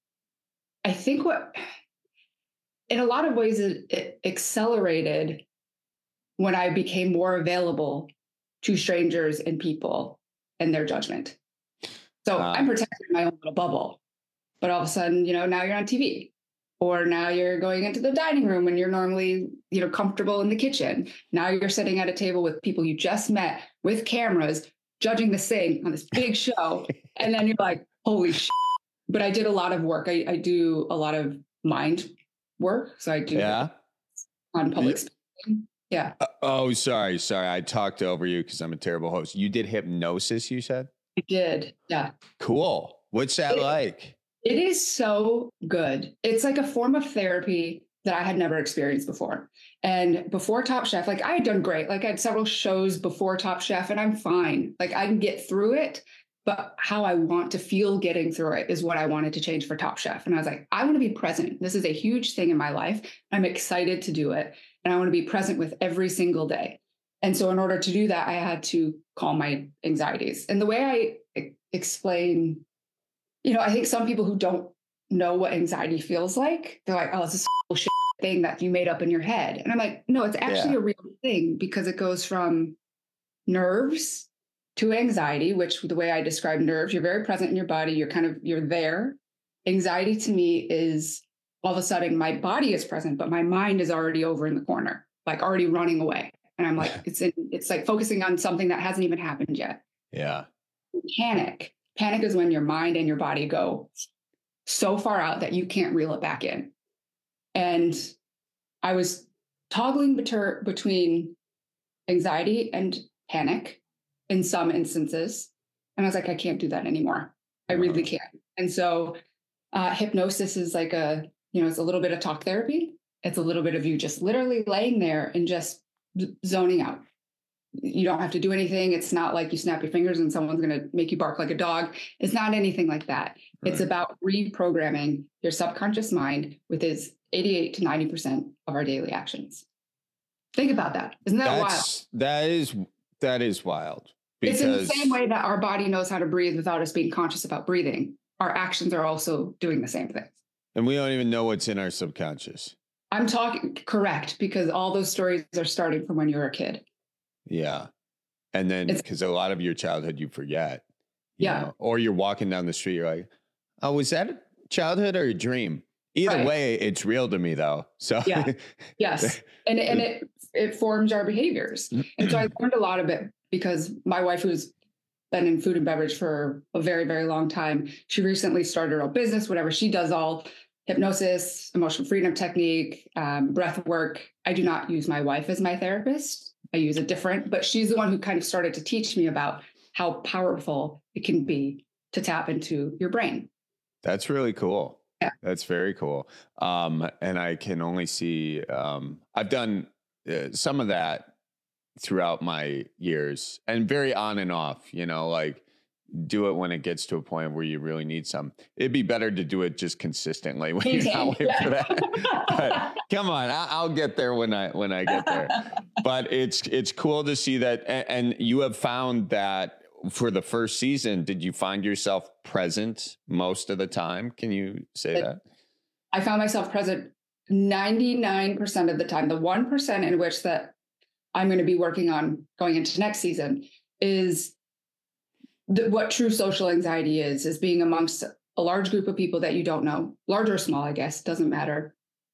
I think what, in a lot of ways, it, it accelerated when I became more available to strangers and people and their judgment. So uh, I'm protecting my own little bubble. But all of a sudden, you know, now you're on T V. Or now you're going into the dining room when you're normally, you know, comfortable in the kitchen. Now you're sitting at a table with people you just met with cameras, judging this thing on this big show. And then you're like, holy shit. But I did a lot of work. I, I do a lot of mind work. So I do yeah. on public speaking. Yeah. Uh, oh, sorry. Sorry. I talked over you because I'm a terrible host. You did hypnosis, you said? I did. Yeah. Cool. What's that it, like? It is so good. It's like a form of therapy that I had never experienced before. And before Top Chef, like I had done great. Like I had several shows before Top Chef and I'm fine. Like I can get through it. but how I want to feel getting through it is what I wanted to change for Top Chef. And I was like, I want to be present. This is a huge thing in my life. I'm excited to do it. And I want to be present with every single day. And so in order to do that, I had to calm my anxieties. And the way I e- explain, you know, I think some people who don't know what anxiety feels like, they're like, oh, it's this bullshit thing that you made up in your head. And I'm like, no, it's actually Yeah. a real thing, because it goes from nerves to anxiety, which the way I describe nerves, you're very present in your body. You're kind of, you're there. Anxiety to me is all of a sudden my body is present, but my mind is already over in the corner, like already running away. And I'm like, it's in, it's like focusing on something that hasn't even happened yet. Yeah. Panic. Panic is when your mind and your body go so far out that you can't reel it back in. And I was toggling beter- between anxiety and panic in some instances. And I was like, I can't do that anymore. I really can't. And so uh, hypnosis is like a, you know, it's a little bit of talk therapy. It's a little bit of you just literally laying there and just zoning out. You don't have to do anything. It's not like you snap your fingers and someone's going to make you bark like a dog. It's not anything like that. Right. It's about reprogramming your subconscious mind with its eighty-eight to ninety percent of our daily actions. Think about that. Isn't that That's, wild? That is, that is wild. Because... It's in the same way that our body knows how to breathe without us being conscious about breathing. Our actions are also doing the same thing. And we don't even know what's in our subconscious. I'm talking correct, because all those stories are starting from when you were a kid. Yeah. And then because a lot of your childhood you forget. You yeah. know? Or you're walking down the street, you're like, oh, was that a childhood or a dream? Either right. way, it's real to me though. So yeah. Yes. And and it it forms our behaviors. And so I learned a lot of it because my wife, who's been in food and beverage for a very, very long time, she recently started her own business, whatever. She does all hypnosis, emotional freedom technique, um, breath work. I do not use my wife as my therapist. I use a different, but she's the one who kind of started to teach me about how powerful it can be to tap into your brain. That's really cool. Yeah. That's very cool. Um, and I can only see, um, I've done uh, some of that throughout my years and very on and off, you know, like do it when it gets to a point where you really need some. It'd be better to do it just consistently when you're not waiting yeah. for that. But come on, I, I'll get there when I when I get there. But it's it's cool to see that, and, and you have found that for the first season. Did you find yourself present most of the time? Can you say it, that? I found myself present ninety-nine percent of the time. The one percent in which that I'm going to be working on going into next season is the, what true social anxiety is, is being amongst a large group of people that you don't know, large or small, I guess, doesn't matter.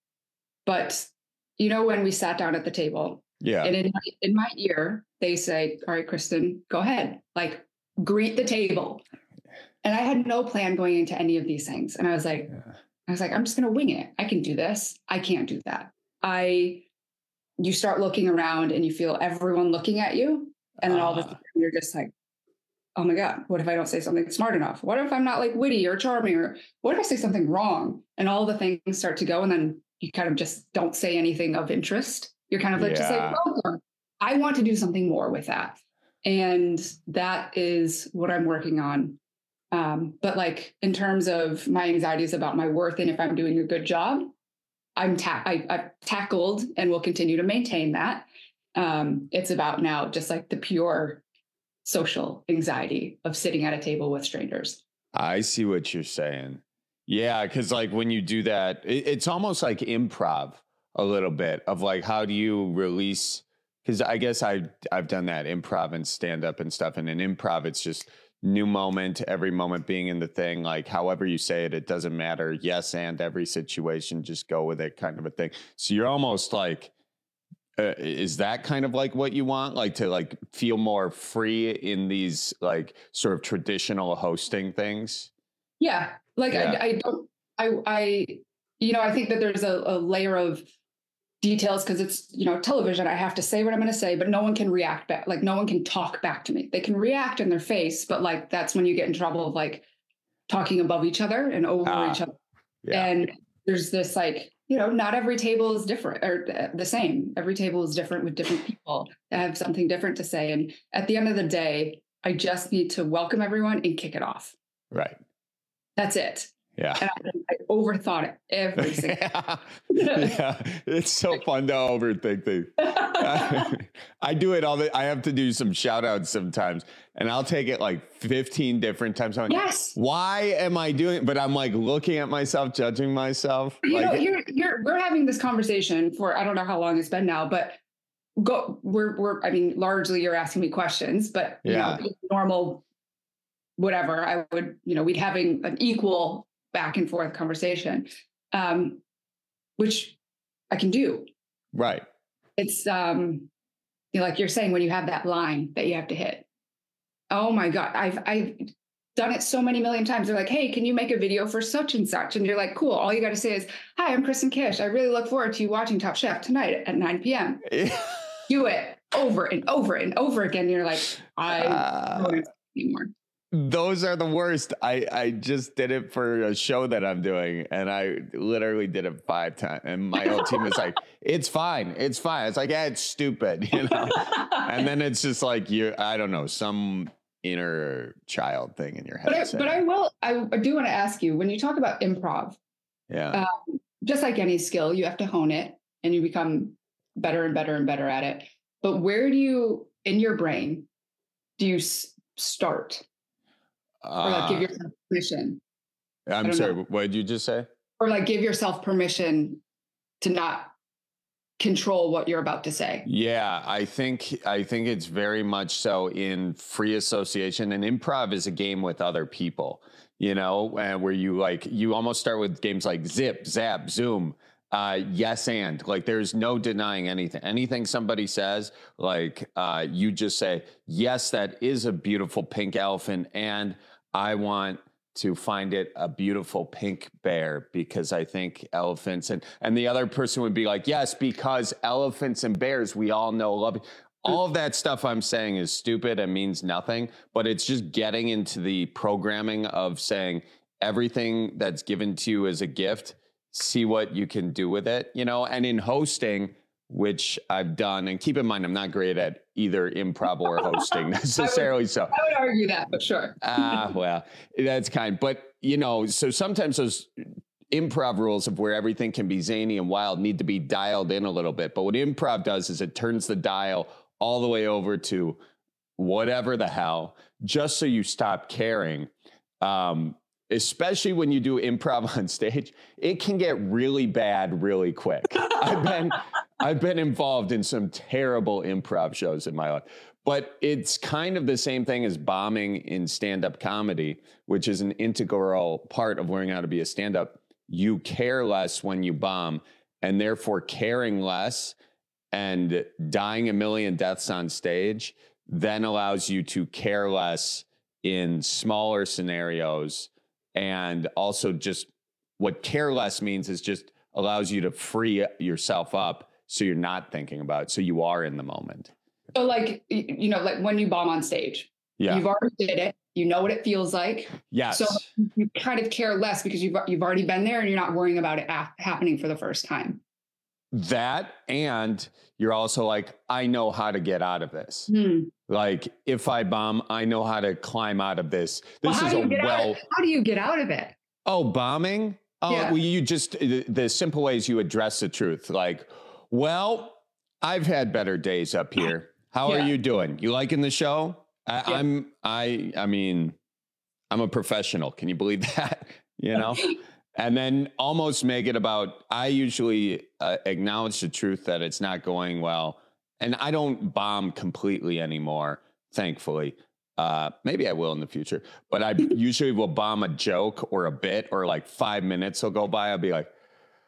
But, you know, when we sat down at the table, yeah, and in my, in my ear, they say, all right, Kristen, go ahead, like greet the table. And I had no plan going into any of these things. And I was like, yeah. I was like, I'm just going to wing it. I can do this. I can't do that. I, you start looking around and you feel everyone looking at you. And then uh. all of a sudden you're just like, oh my God, what if I don't say something smart enough? What if I'm not like witty or charming? Or what if I say something wrong? And all the things start to go. And then you kind of just don't say anything of interest. You're kind of like, yeah. just like, welcome. I want to do something more with that. And that is what I'm working on. Um, but like in terms of my anxieties about my worth and if I'm doing a good job, I'm ta- I, I've tackled and will continue to maintain that. Um, it's about now just like the pure social anxiety of sitting at a table with strangers. I see what you're saying. Yeah, because like when you do that, it, it's almost like improv a little bit of like, how do you release? Because I guess I, I've done that improv and stand up and stuff. And in improv, it's just new moment, every moment being in the thing, like however you say it, it doesn't matter. Yes, and every situation, just go with it kind of a thing. So you're almost like, Uh, is that kind of like what you want? Like to like feel more free in these like sort of traditional hosting things? Yeah. Like yeah. I, I don't, I, I, you know, I think that there's a, a layer of details because it's, you know, television. I have to say what I'm going to say, but no one can react back. Like no one can talk back to me. They can react in their face, but like, that's when you get in trouble of like talking above each other and over ah, each other. Yeah. And there's this like, you know, not every table is different or the same. Every table is different with different people that have something different to say. And at the end of the day, I just need to welcome everyone and kick it off. Right. That's it. Yeah. And I, I overthought it every single yeah. yeah. It's so fun to overthink things. I, I do it all the I have to do some shout outs sometimes, and I'll take it like fifteen different times. I'm like, yes. Why am I doing it? But I'm like looking at myself, judging myself. You like, know, you're you're we're having this conversation for I don't know how long it's been now, but go we're we're I mean, largely you're asking me questions, but you yeah. know, normal whatever, I would, you know, we'd having an equal back and forth conversation, um, which I can do. Right. It's um, you know, like you're saying, when you have that line that you have to hit. Oh my God, I've I've done it so many million times. They're like, hey, can you make a video for such and such? And you're like, cool. All you got to say is, hi, I'm Kristen Kish. I really look forward to you watching Top Chef tonight at nine p.m. Do it over and over and over again. You're like, I uh, don't want to anymore. Those are the worst. I, I just did it for a show that I'm doing, and I literally did it five times. And my whole team was like, it's fine. It's fine. It's like, yeah, it's stupid, you know? And then it's just like, you, I don't know, some inner child thing in your head. But I, but I will, I, I do want to ask you, when you talk about improv, yeah, um, just like any skill, you have to hone it and you become better and better and better at it. But where do you, in your brain, do you s- start? Or like give yourself permission. I'm sorry, know. What did you just say? Or like give yourself permission to not control what you're about to say. Yeah, I think I think it's very much so in free association, and improv is a game with other people, you know, and where you like you almost start with games like Zip, Zap, Zoom, uh, yes, and like there's no denying anything. Anything somebody says, like uh, you just say, yes, that is a beautiful pink elephant, and I want to find it a beautiful pink bear because I think elephants and, and the other person would be like, yes, because elephants and bears, we all know love. All of that stuff I'm saying is stupid and means nothing, but it's just getting into the programming of saying everything that's given to you as a gift, see what you can do with it, you know, and in hosting, which I've done, and keep in mind, I'm not great at either improv or hosting necessarily. I would, so I would argue that, but sure. Ah, well, that's kind. But, you know, so sometimes those improv rules of where everything can be zany and wild need to be dialed in a little bit. But what improv does is it turns the dial all the way over to whatever the hell, just so you stop caring. Um, especially when you do improv on stage, it can get really bad really quick. I've been I've been involved in some terrible improv shows in my life, but it's kind of the same thing as bombing in stand-up comedy, which is an integral part of learning how to be a stand-up. You care less when you bomb, and therefore caring less and dying a million deaths on stage then allows you to care less in smaller scenarios. And also just what care less means is just allows you to free yourself up so you're not thinking about it. So you are in the moment. So like, you know, like when you bomb on stage, yeah. you've already did it. You know what it feels like. Yes. So you kind of care less because you've, you've already been there and you're not worrying about it a- happening for the first time. That, and you're also like, I know how to get out of this. Hmm. Like if I bomb, I know how to climb out of this. This well, is a well. Of, how do you get out of it? Oh, bombing? Oh, yeah. well, you just, the, the simple ways you address the truth. Like, well, I've had better days up here. How yeah. are you doing? You liking the show? I, yeah. I'm, I, I mean, I'm a professional. Can you believe that? You know? And then almost make it about, I usually uh, acknowledge the truth that it's not going well. And I don't bomb completely anymore, thankfully. Uh, maybe I will in the future. But I usually will bomb a joke or a bit, or like five minutes will go by. I'll be like,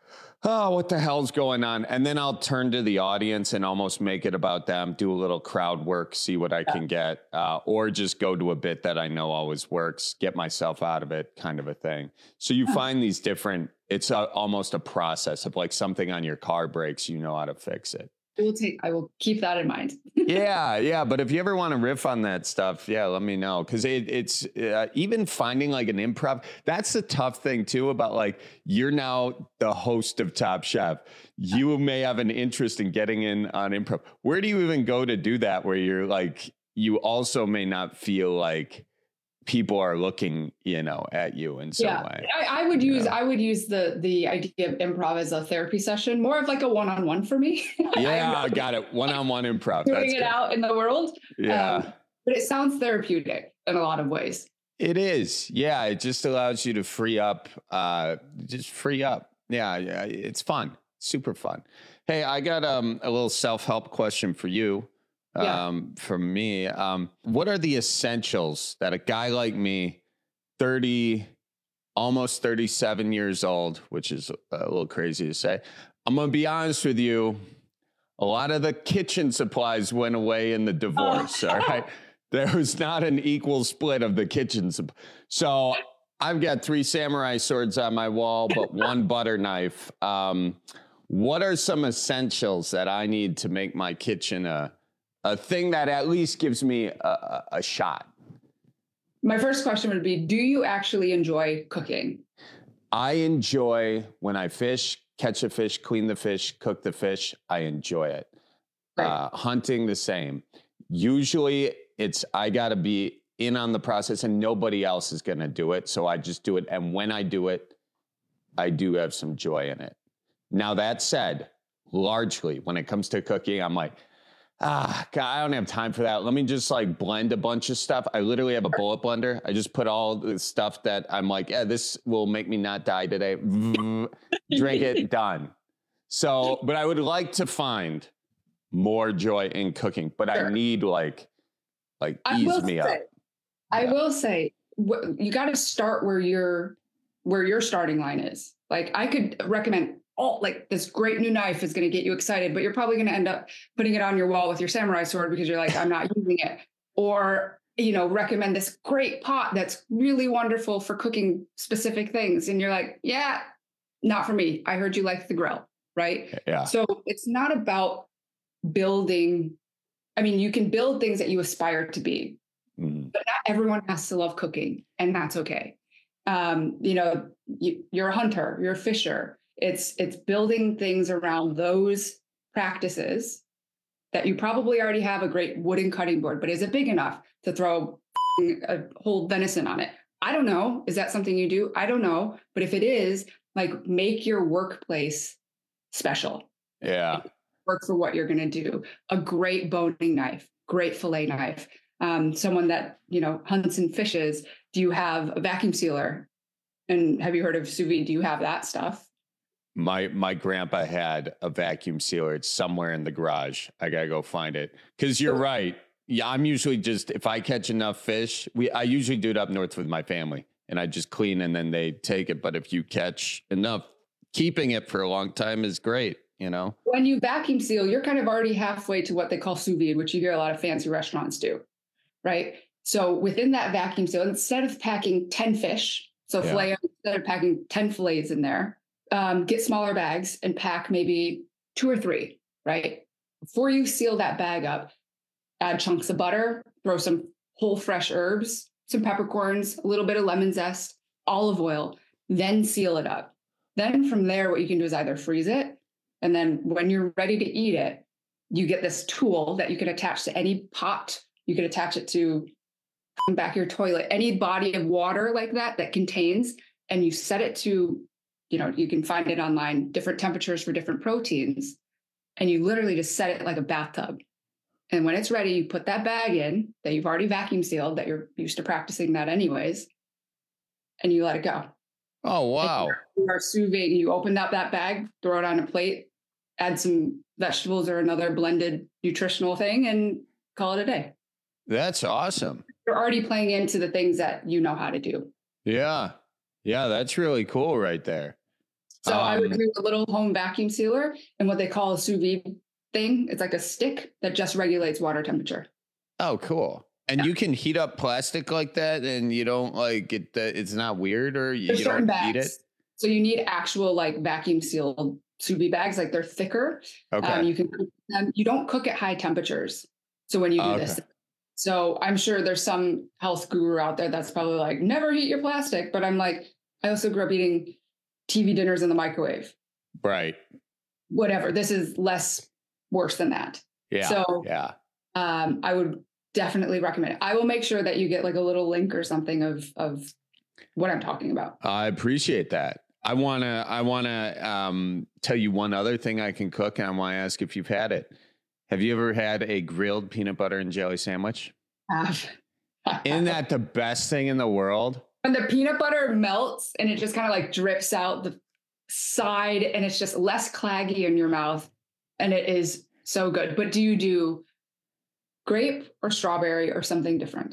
oh, what the hell's going on? And then I'll turn to the audience and almost make it about them, do a little crowd work, see what I can get, uh, or just go to a bit that I know always works, get myself out of it, kind of a thing. So you find these different, it's a, almost a process of like something on your car breaks, you know how to fix it. I will take, I will keep that in mind. yeah, yeah. But if you ever want to riff on that stuff, yeah, let me know. Because it, it's uh, even finding like an improv. That's the tough thing too about like you're now the host of Top Chef. You may have an interest in getting in on improv. Where do you even go to do that? Where you're like, you also may not feel like people are looking, you know, at you in some yeah. way. I, I would use know? I would use the the idea of improv as a therapy session, more of like a one-on-one for me. Yeah, I got it. One-on-one improv. Doing That's it good. out in the world. Yeah. Um, but it sounds therapeutic in a lot of ways. It is. Yeah. It just allows you to free up, uh, just free up. Yeah. Yeah. It's fun. Super fun. Hey, I got um, a little self-help question for you. Yeah. Um, from me, um, what are the essentials that a guy like me, thirty, almost thirty-seven years old, which is a little crazy to say. I'm going to be honest with you. A lot of the kitchen supplies went away in the divorce. Oh. All right. There was not an equal split of the kitchen. Supp- so I've got three samurai swords on my wall, but one butter knife. Um, what are some essentials that I need to make my kitchen a, a thing that at least gives me a, a, a shot? My first question would be, do you actually enjoy cooking? I enjoy when I fish, catch a fish, clean the fish, cook the fish. I enjoy it. Right. Uh, hunting, the same. Usually it's, I got to be in on the process and nobody else is going to do it. So I just do it. And when I do it, I do have some joy in it. Now, that said, largely when it comes to cooking, I'm like, ah, God, I don't have time for that. Let me just like blend a bunch of stuff. I literally have a bullet blender. I just put all the stuff that I'm like, yeah, this will make me not die today. Drink it, done. So, but I would like to find more joy in cooking, but sure. I need like, like ease me say, up. I yeah. will say, you got to start where your, where your starting line is. Like I could recommend all like this great new knife is going to get you excited, but you're probably going to end up putting it on your wall with your samurai sword because you're like, I'm not using it. Or, you know, recommend this great pot that's really wonderful for cooking specific things. And you're like, yeah, not for me. I heard you like the grill, right? Yeah. So it's not about building. I mean, you can build things that you aspire to be, mm-hmm. but not everyone has to love cooking, and that's okay. Um, you know, you, you're a hunter, you're a fisher. It's it's building things around those practices that you probably already have a great wooden cutting board, but is it big enough to throw a whole venison on it? I don't know. Is that something you do? I don't know. But if it is, like make your workplace special. Yeah. Work for what you're going to do. A great boning knife, great fillet knife. Um, someone that, you know, hunts and fishes. Do you have a vacuum sealer? And have you heard of sous vide? Do you have that stuff? My my grandpa had a vacuum sealer. It's somewhere in the garage. I gotta go find it. Because you're right. Yeah, I'm usually just, if I catch enough fish, we I usually do it up north with my family, and I just clean and then they take it. But if you catch enough, keeping it for a long time is great, you know? When you vacuum seal, you're kind of already halfway to what they call sous vide, which you hear a lot of fancy restaurants do, right? So within that vacuum seal, instead of packing ten fish, so yeah. fillet, instead of packing ten fillets in there, Um, get smaller bags and pack maybe two or three, right? Before you seal that bag up, add chunks of butter, throw some whole fresh herbs, some peppercorns, a little bit of lemon zest, olive oil, then seal it up. Then from there, what you can do is either freeze it, and then when you're ready to eat it, you get this tool that you can attach to any pot. You can attach it to back your toilet, any body of water like that that contains, and you set it to, you know, you can find it online, different temperatures for different proteins. And you literally just set it like a bathtub. And when it's ready, you put that bag in that you've already vacuum sealed, that you're used to practicing that anyways, and you let it go. Oh, wow. You are sous vide. You open up that bag, throw it on a plate, add some vegetables or another blended nutritional thing, and call it a day. That's awesome. You're already playing into the things that you know how to do. Yeah. Yeah, that's really cool right there. So um, I would do a little home vacuum sealer and what they call a sous vide thing. It's like a stick that just regulates water temperature. Oh, cool. And yeah. you can heat up plastic like that, and you don't like it. Uh, it's not weird, or you, you don't bags. eat it. So you need actual like vacuum sealed sous vide bags. Like they're thicker. Okay. Um, you can cook them. You don't cook at high temperatures. So when you do okay. this, so I'm sure there's some health guru out there that's probably like, never heat your plastic. But I'm like, I also grew up eating T V dinners in the microwave. Right. Whatever. This is less worse than that. Yeah. So yeah. Um, I would definitely recommend it. I will make sure that you get like a little link or something of of what I'm talking about. I appreciate that. I want to I want to um, tell you one other thing I can cook, and I want to ask if you've had it. Have you ever had a grilled peanut butter and jelly sandwich? Have. Isn't that the best thing in the world? When the peanut butter melts and it just kind of like drips out the side and it's just less claggy in your mouth, and it is so good. But do you do grape or strawberry or something different?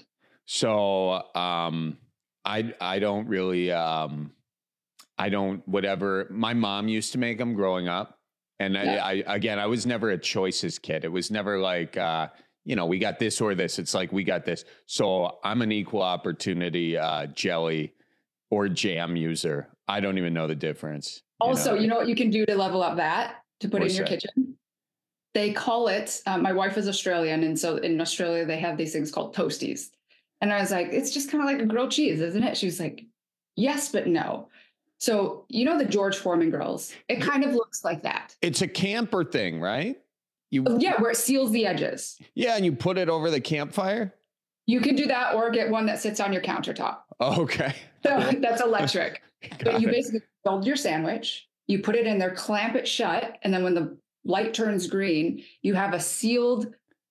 So um, I I don't really um, I don't whatever. My mom used to make them growing up, and yeah. I, I again I was never a choices kid. It was never like uh, you know we got this or this. It's like we got this. So I'm an equal opportunity uh, jelly or jam user. I don't even know the difference. Also, you know, you know what you can do to level up that to put What's in your that? kitchen? They call it, uh, my wife is Australian. And so in Australia, they have these things called toasties. And I was like, it's just kind of like a grilled cheese, isn't it? She was like, yes, but no. So, you know, the George Foreman grills, it kind of looks like that. It's a camper thing, right? You Yeah, where it seals the edges. Yeah, and you put it over the campfire? You can do that or get one that sits on your countertop. Okay. So that's electric. But you it. basically build your sandwich, you put it in there, clamp it shut, and then when the light turns green, you have a sealed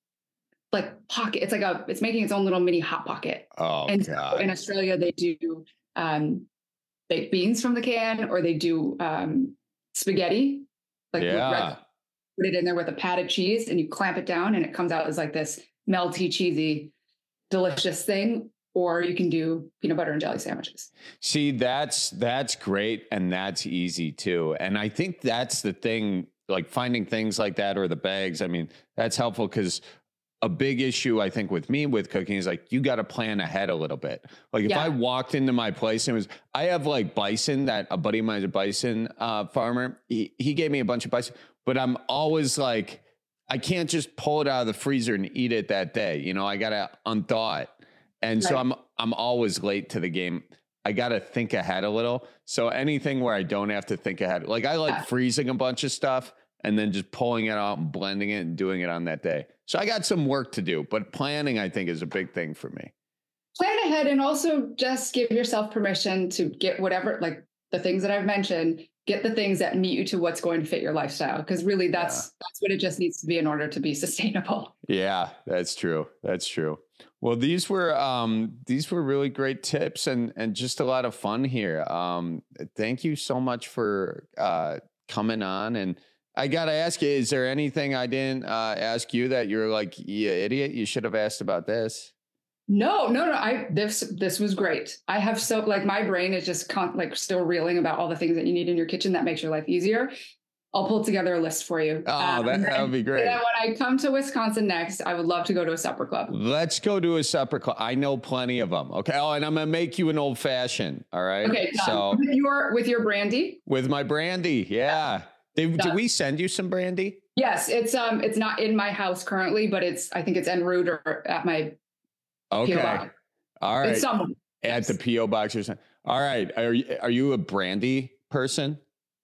like pocket. It's like a, it's making its own little mini hot pocket. Oh, and God. So in Australia, they do um, baked beans from the can, or they do um, spaghetti. Like Yeah. red, put it in there with a patted cheese, and you clamp it down, and it comes out as like this melty, cheesy, delicious thing. Or you can do peanut butter and jelly sandwiches. See, that's that's great, and that's easy too. And I think that's the thing, like finding things like that or the bags. I mean, that's helpful because a big issue I think with me with cooking is like you got to plan ahead a little bit. Like if Yeah. I walked into my place and it was, I have like bison that a buddy of mine is a bison uh, farmer. He he gave me a bunch of bison, but I'm always like, I can't just pull it out of the freezer and eat it that day. You know, I got to unthaw it. And so Right. I'm I'm always late to the game. I got to think ahead a little. So anything where I don't have to think ahead, like I like Yeah. freezing a bunch of stuff and then just pulling it out and blending it and doing it on that day. So I got some work to do, but planning I think is a big thing for me. Plan ahead, and also just give yourself permission to get whatever, like the things that I've mentioned, get the things that meet you to what's going to fit your lifestyle. Because really that's Yeah. that's what it just needs to be in order to be sustainable. Yeah, that's true. That's true. Well, these were um, these were really great tips and and just a lot of fun here. Um, thank you so much for uh, coming on. And I got to ask you, is there anything I didn't uh, ask you that you're like, you idiot, you should have asked about this? No, no, no. I this this was great. I have so like my brain is just con- like still reeling about all the things that you need in your kitchen that makes your life easier. I'll pull together a list for you. Oh, Um, that, and that then- would be great. And then when I come to Wisconsin next, I would love to go to a supper club. Let's go to a supper club. I know plenty of them. Okay. Oh, and I'm going to make you an old fashioned. All right. Okay, done. So with your with your brandy. with my brandy. Yeah. Did, did Done. we send you some brandy? Yes, it's um it's not in my house currently, but it's I think it's en route or at my Okay. P O box. All right. It's somewhere. At the P O box or something. All right. Are you, are you a brandy person?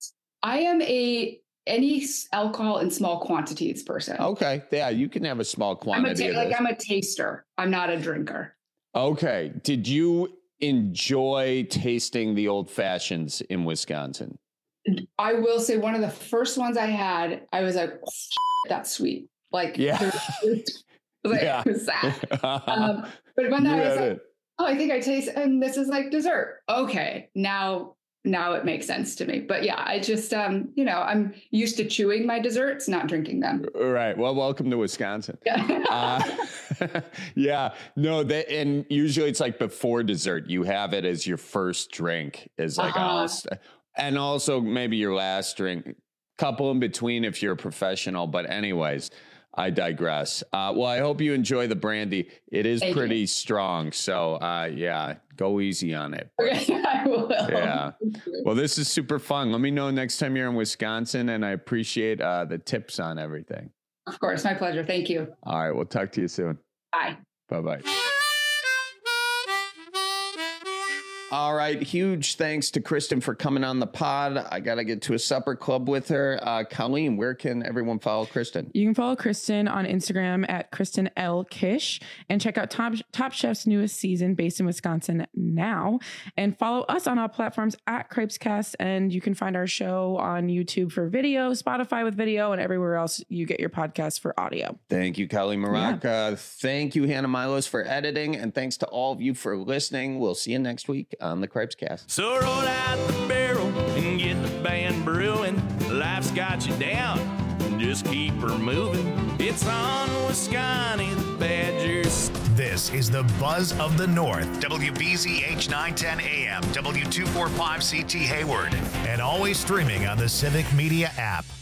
I am a any s- alcohol in small quantities person. Okay. Yeah. You can have a small I'm a quantity ta- of like this. I'm a taster. I'm not a drinker. Okay. Did you enjoy tasting the old fashions in Wisconsin? I will say one of the first ones I had, I was like, that's sweet. Like, Yeah. there's- like Yeah. it was that. Um, but when You I was had like, it. oh, I think I taste, and this is like dessert. Okay, now now it makes sense to me. But yeah, I just um, you know, I'm used to chewing my desserts, not drinking them. All right. Well, welcome to Wisconsin. uh, yeah. No, that, and usually it's like before dessert, you have it as your first drink is like, Uh-huh. oh, st- and also maybe your last drink, couple in between if you're a professional. But anyways, I digress. Uh, well, I hope you enjoy the brandy. It is Thank pretty you. strong. So uh, yeah, go easy on it. Okay, I will. Yeah. Well, this is super fun. Let me know next time you're in Wisconsin, and I appreciate uh, the tips on everything. Of course, my pleasure. Thank you. All right. We'll talk to you soon. Bye. Bye-bye. All right. Huge thanks to Kristen for coming on the pod. I got to get to a supper club with her. Uh, Colleen, where can everyone follow Kristen? You can follow Kristen on Instagram at Kristen L. Kish and check out Top, Top Chef's newest season based in Wisconsin now. And follow us on all platforms at Crepescast. And you can find our show on YouTube for video, Spotify with video, and everywhere else you get your podcast for audio. Thank you, Colleen Marak. Yeah. Uh, thank you, Hannah Milos, for editing. And thanks to all of you for listening. We'll see you next week on the Crepescast. So roll out the barrel and get the band brewing. Life's got you down, just keep her moving. It's on Wisconsin, the Badgers. This is the Buzz of the North, W B Z H nine ten A M, W two forty-five C T Hayward, and always streaming on the Civic Media app.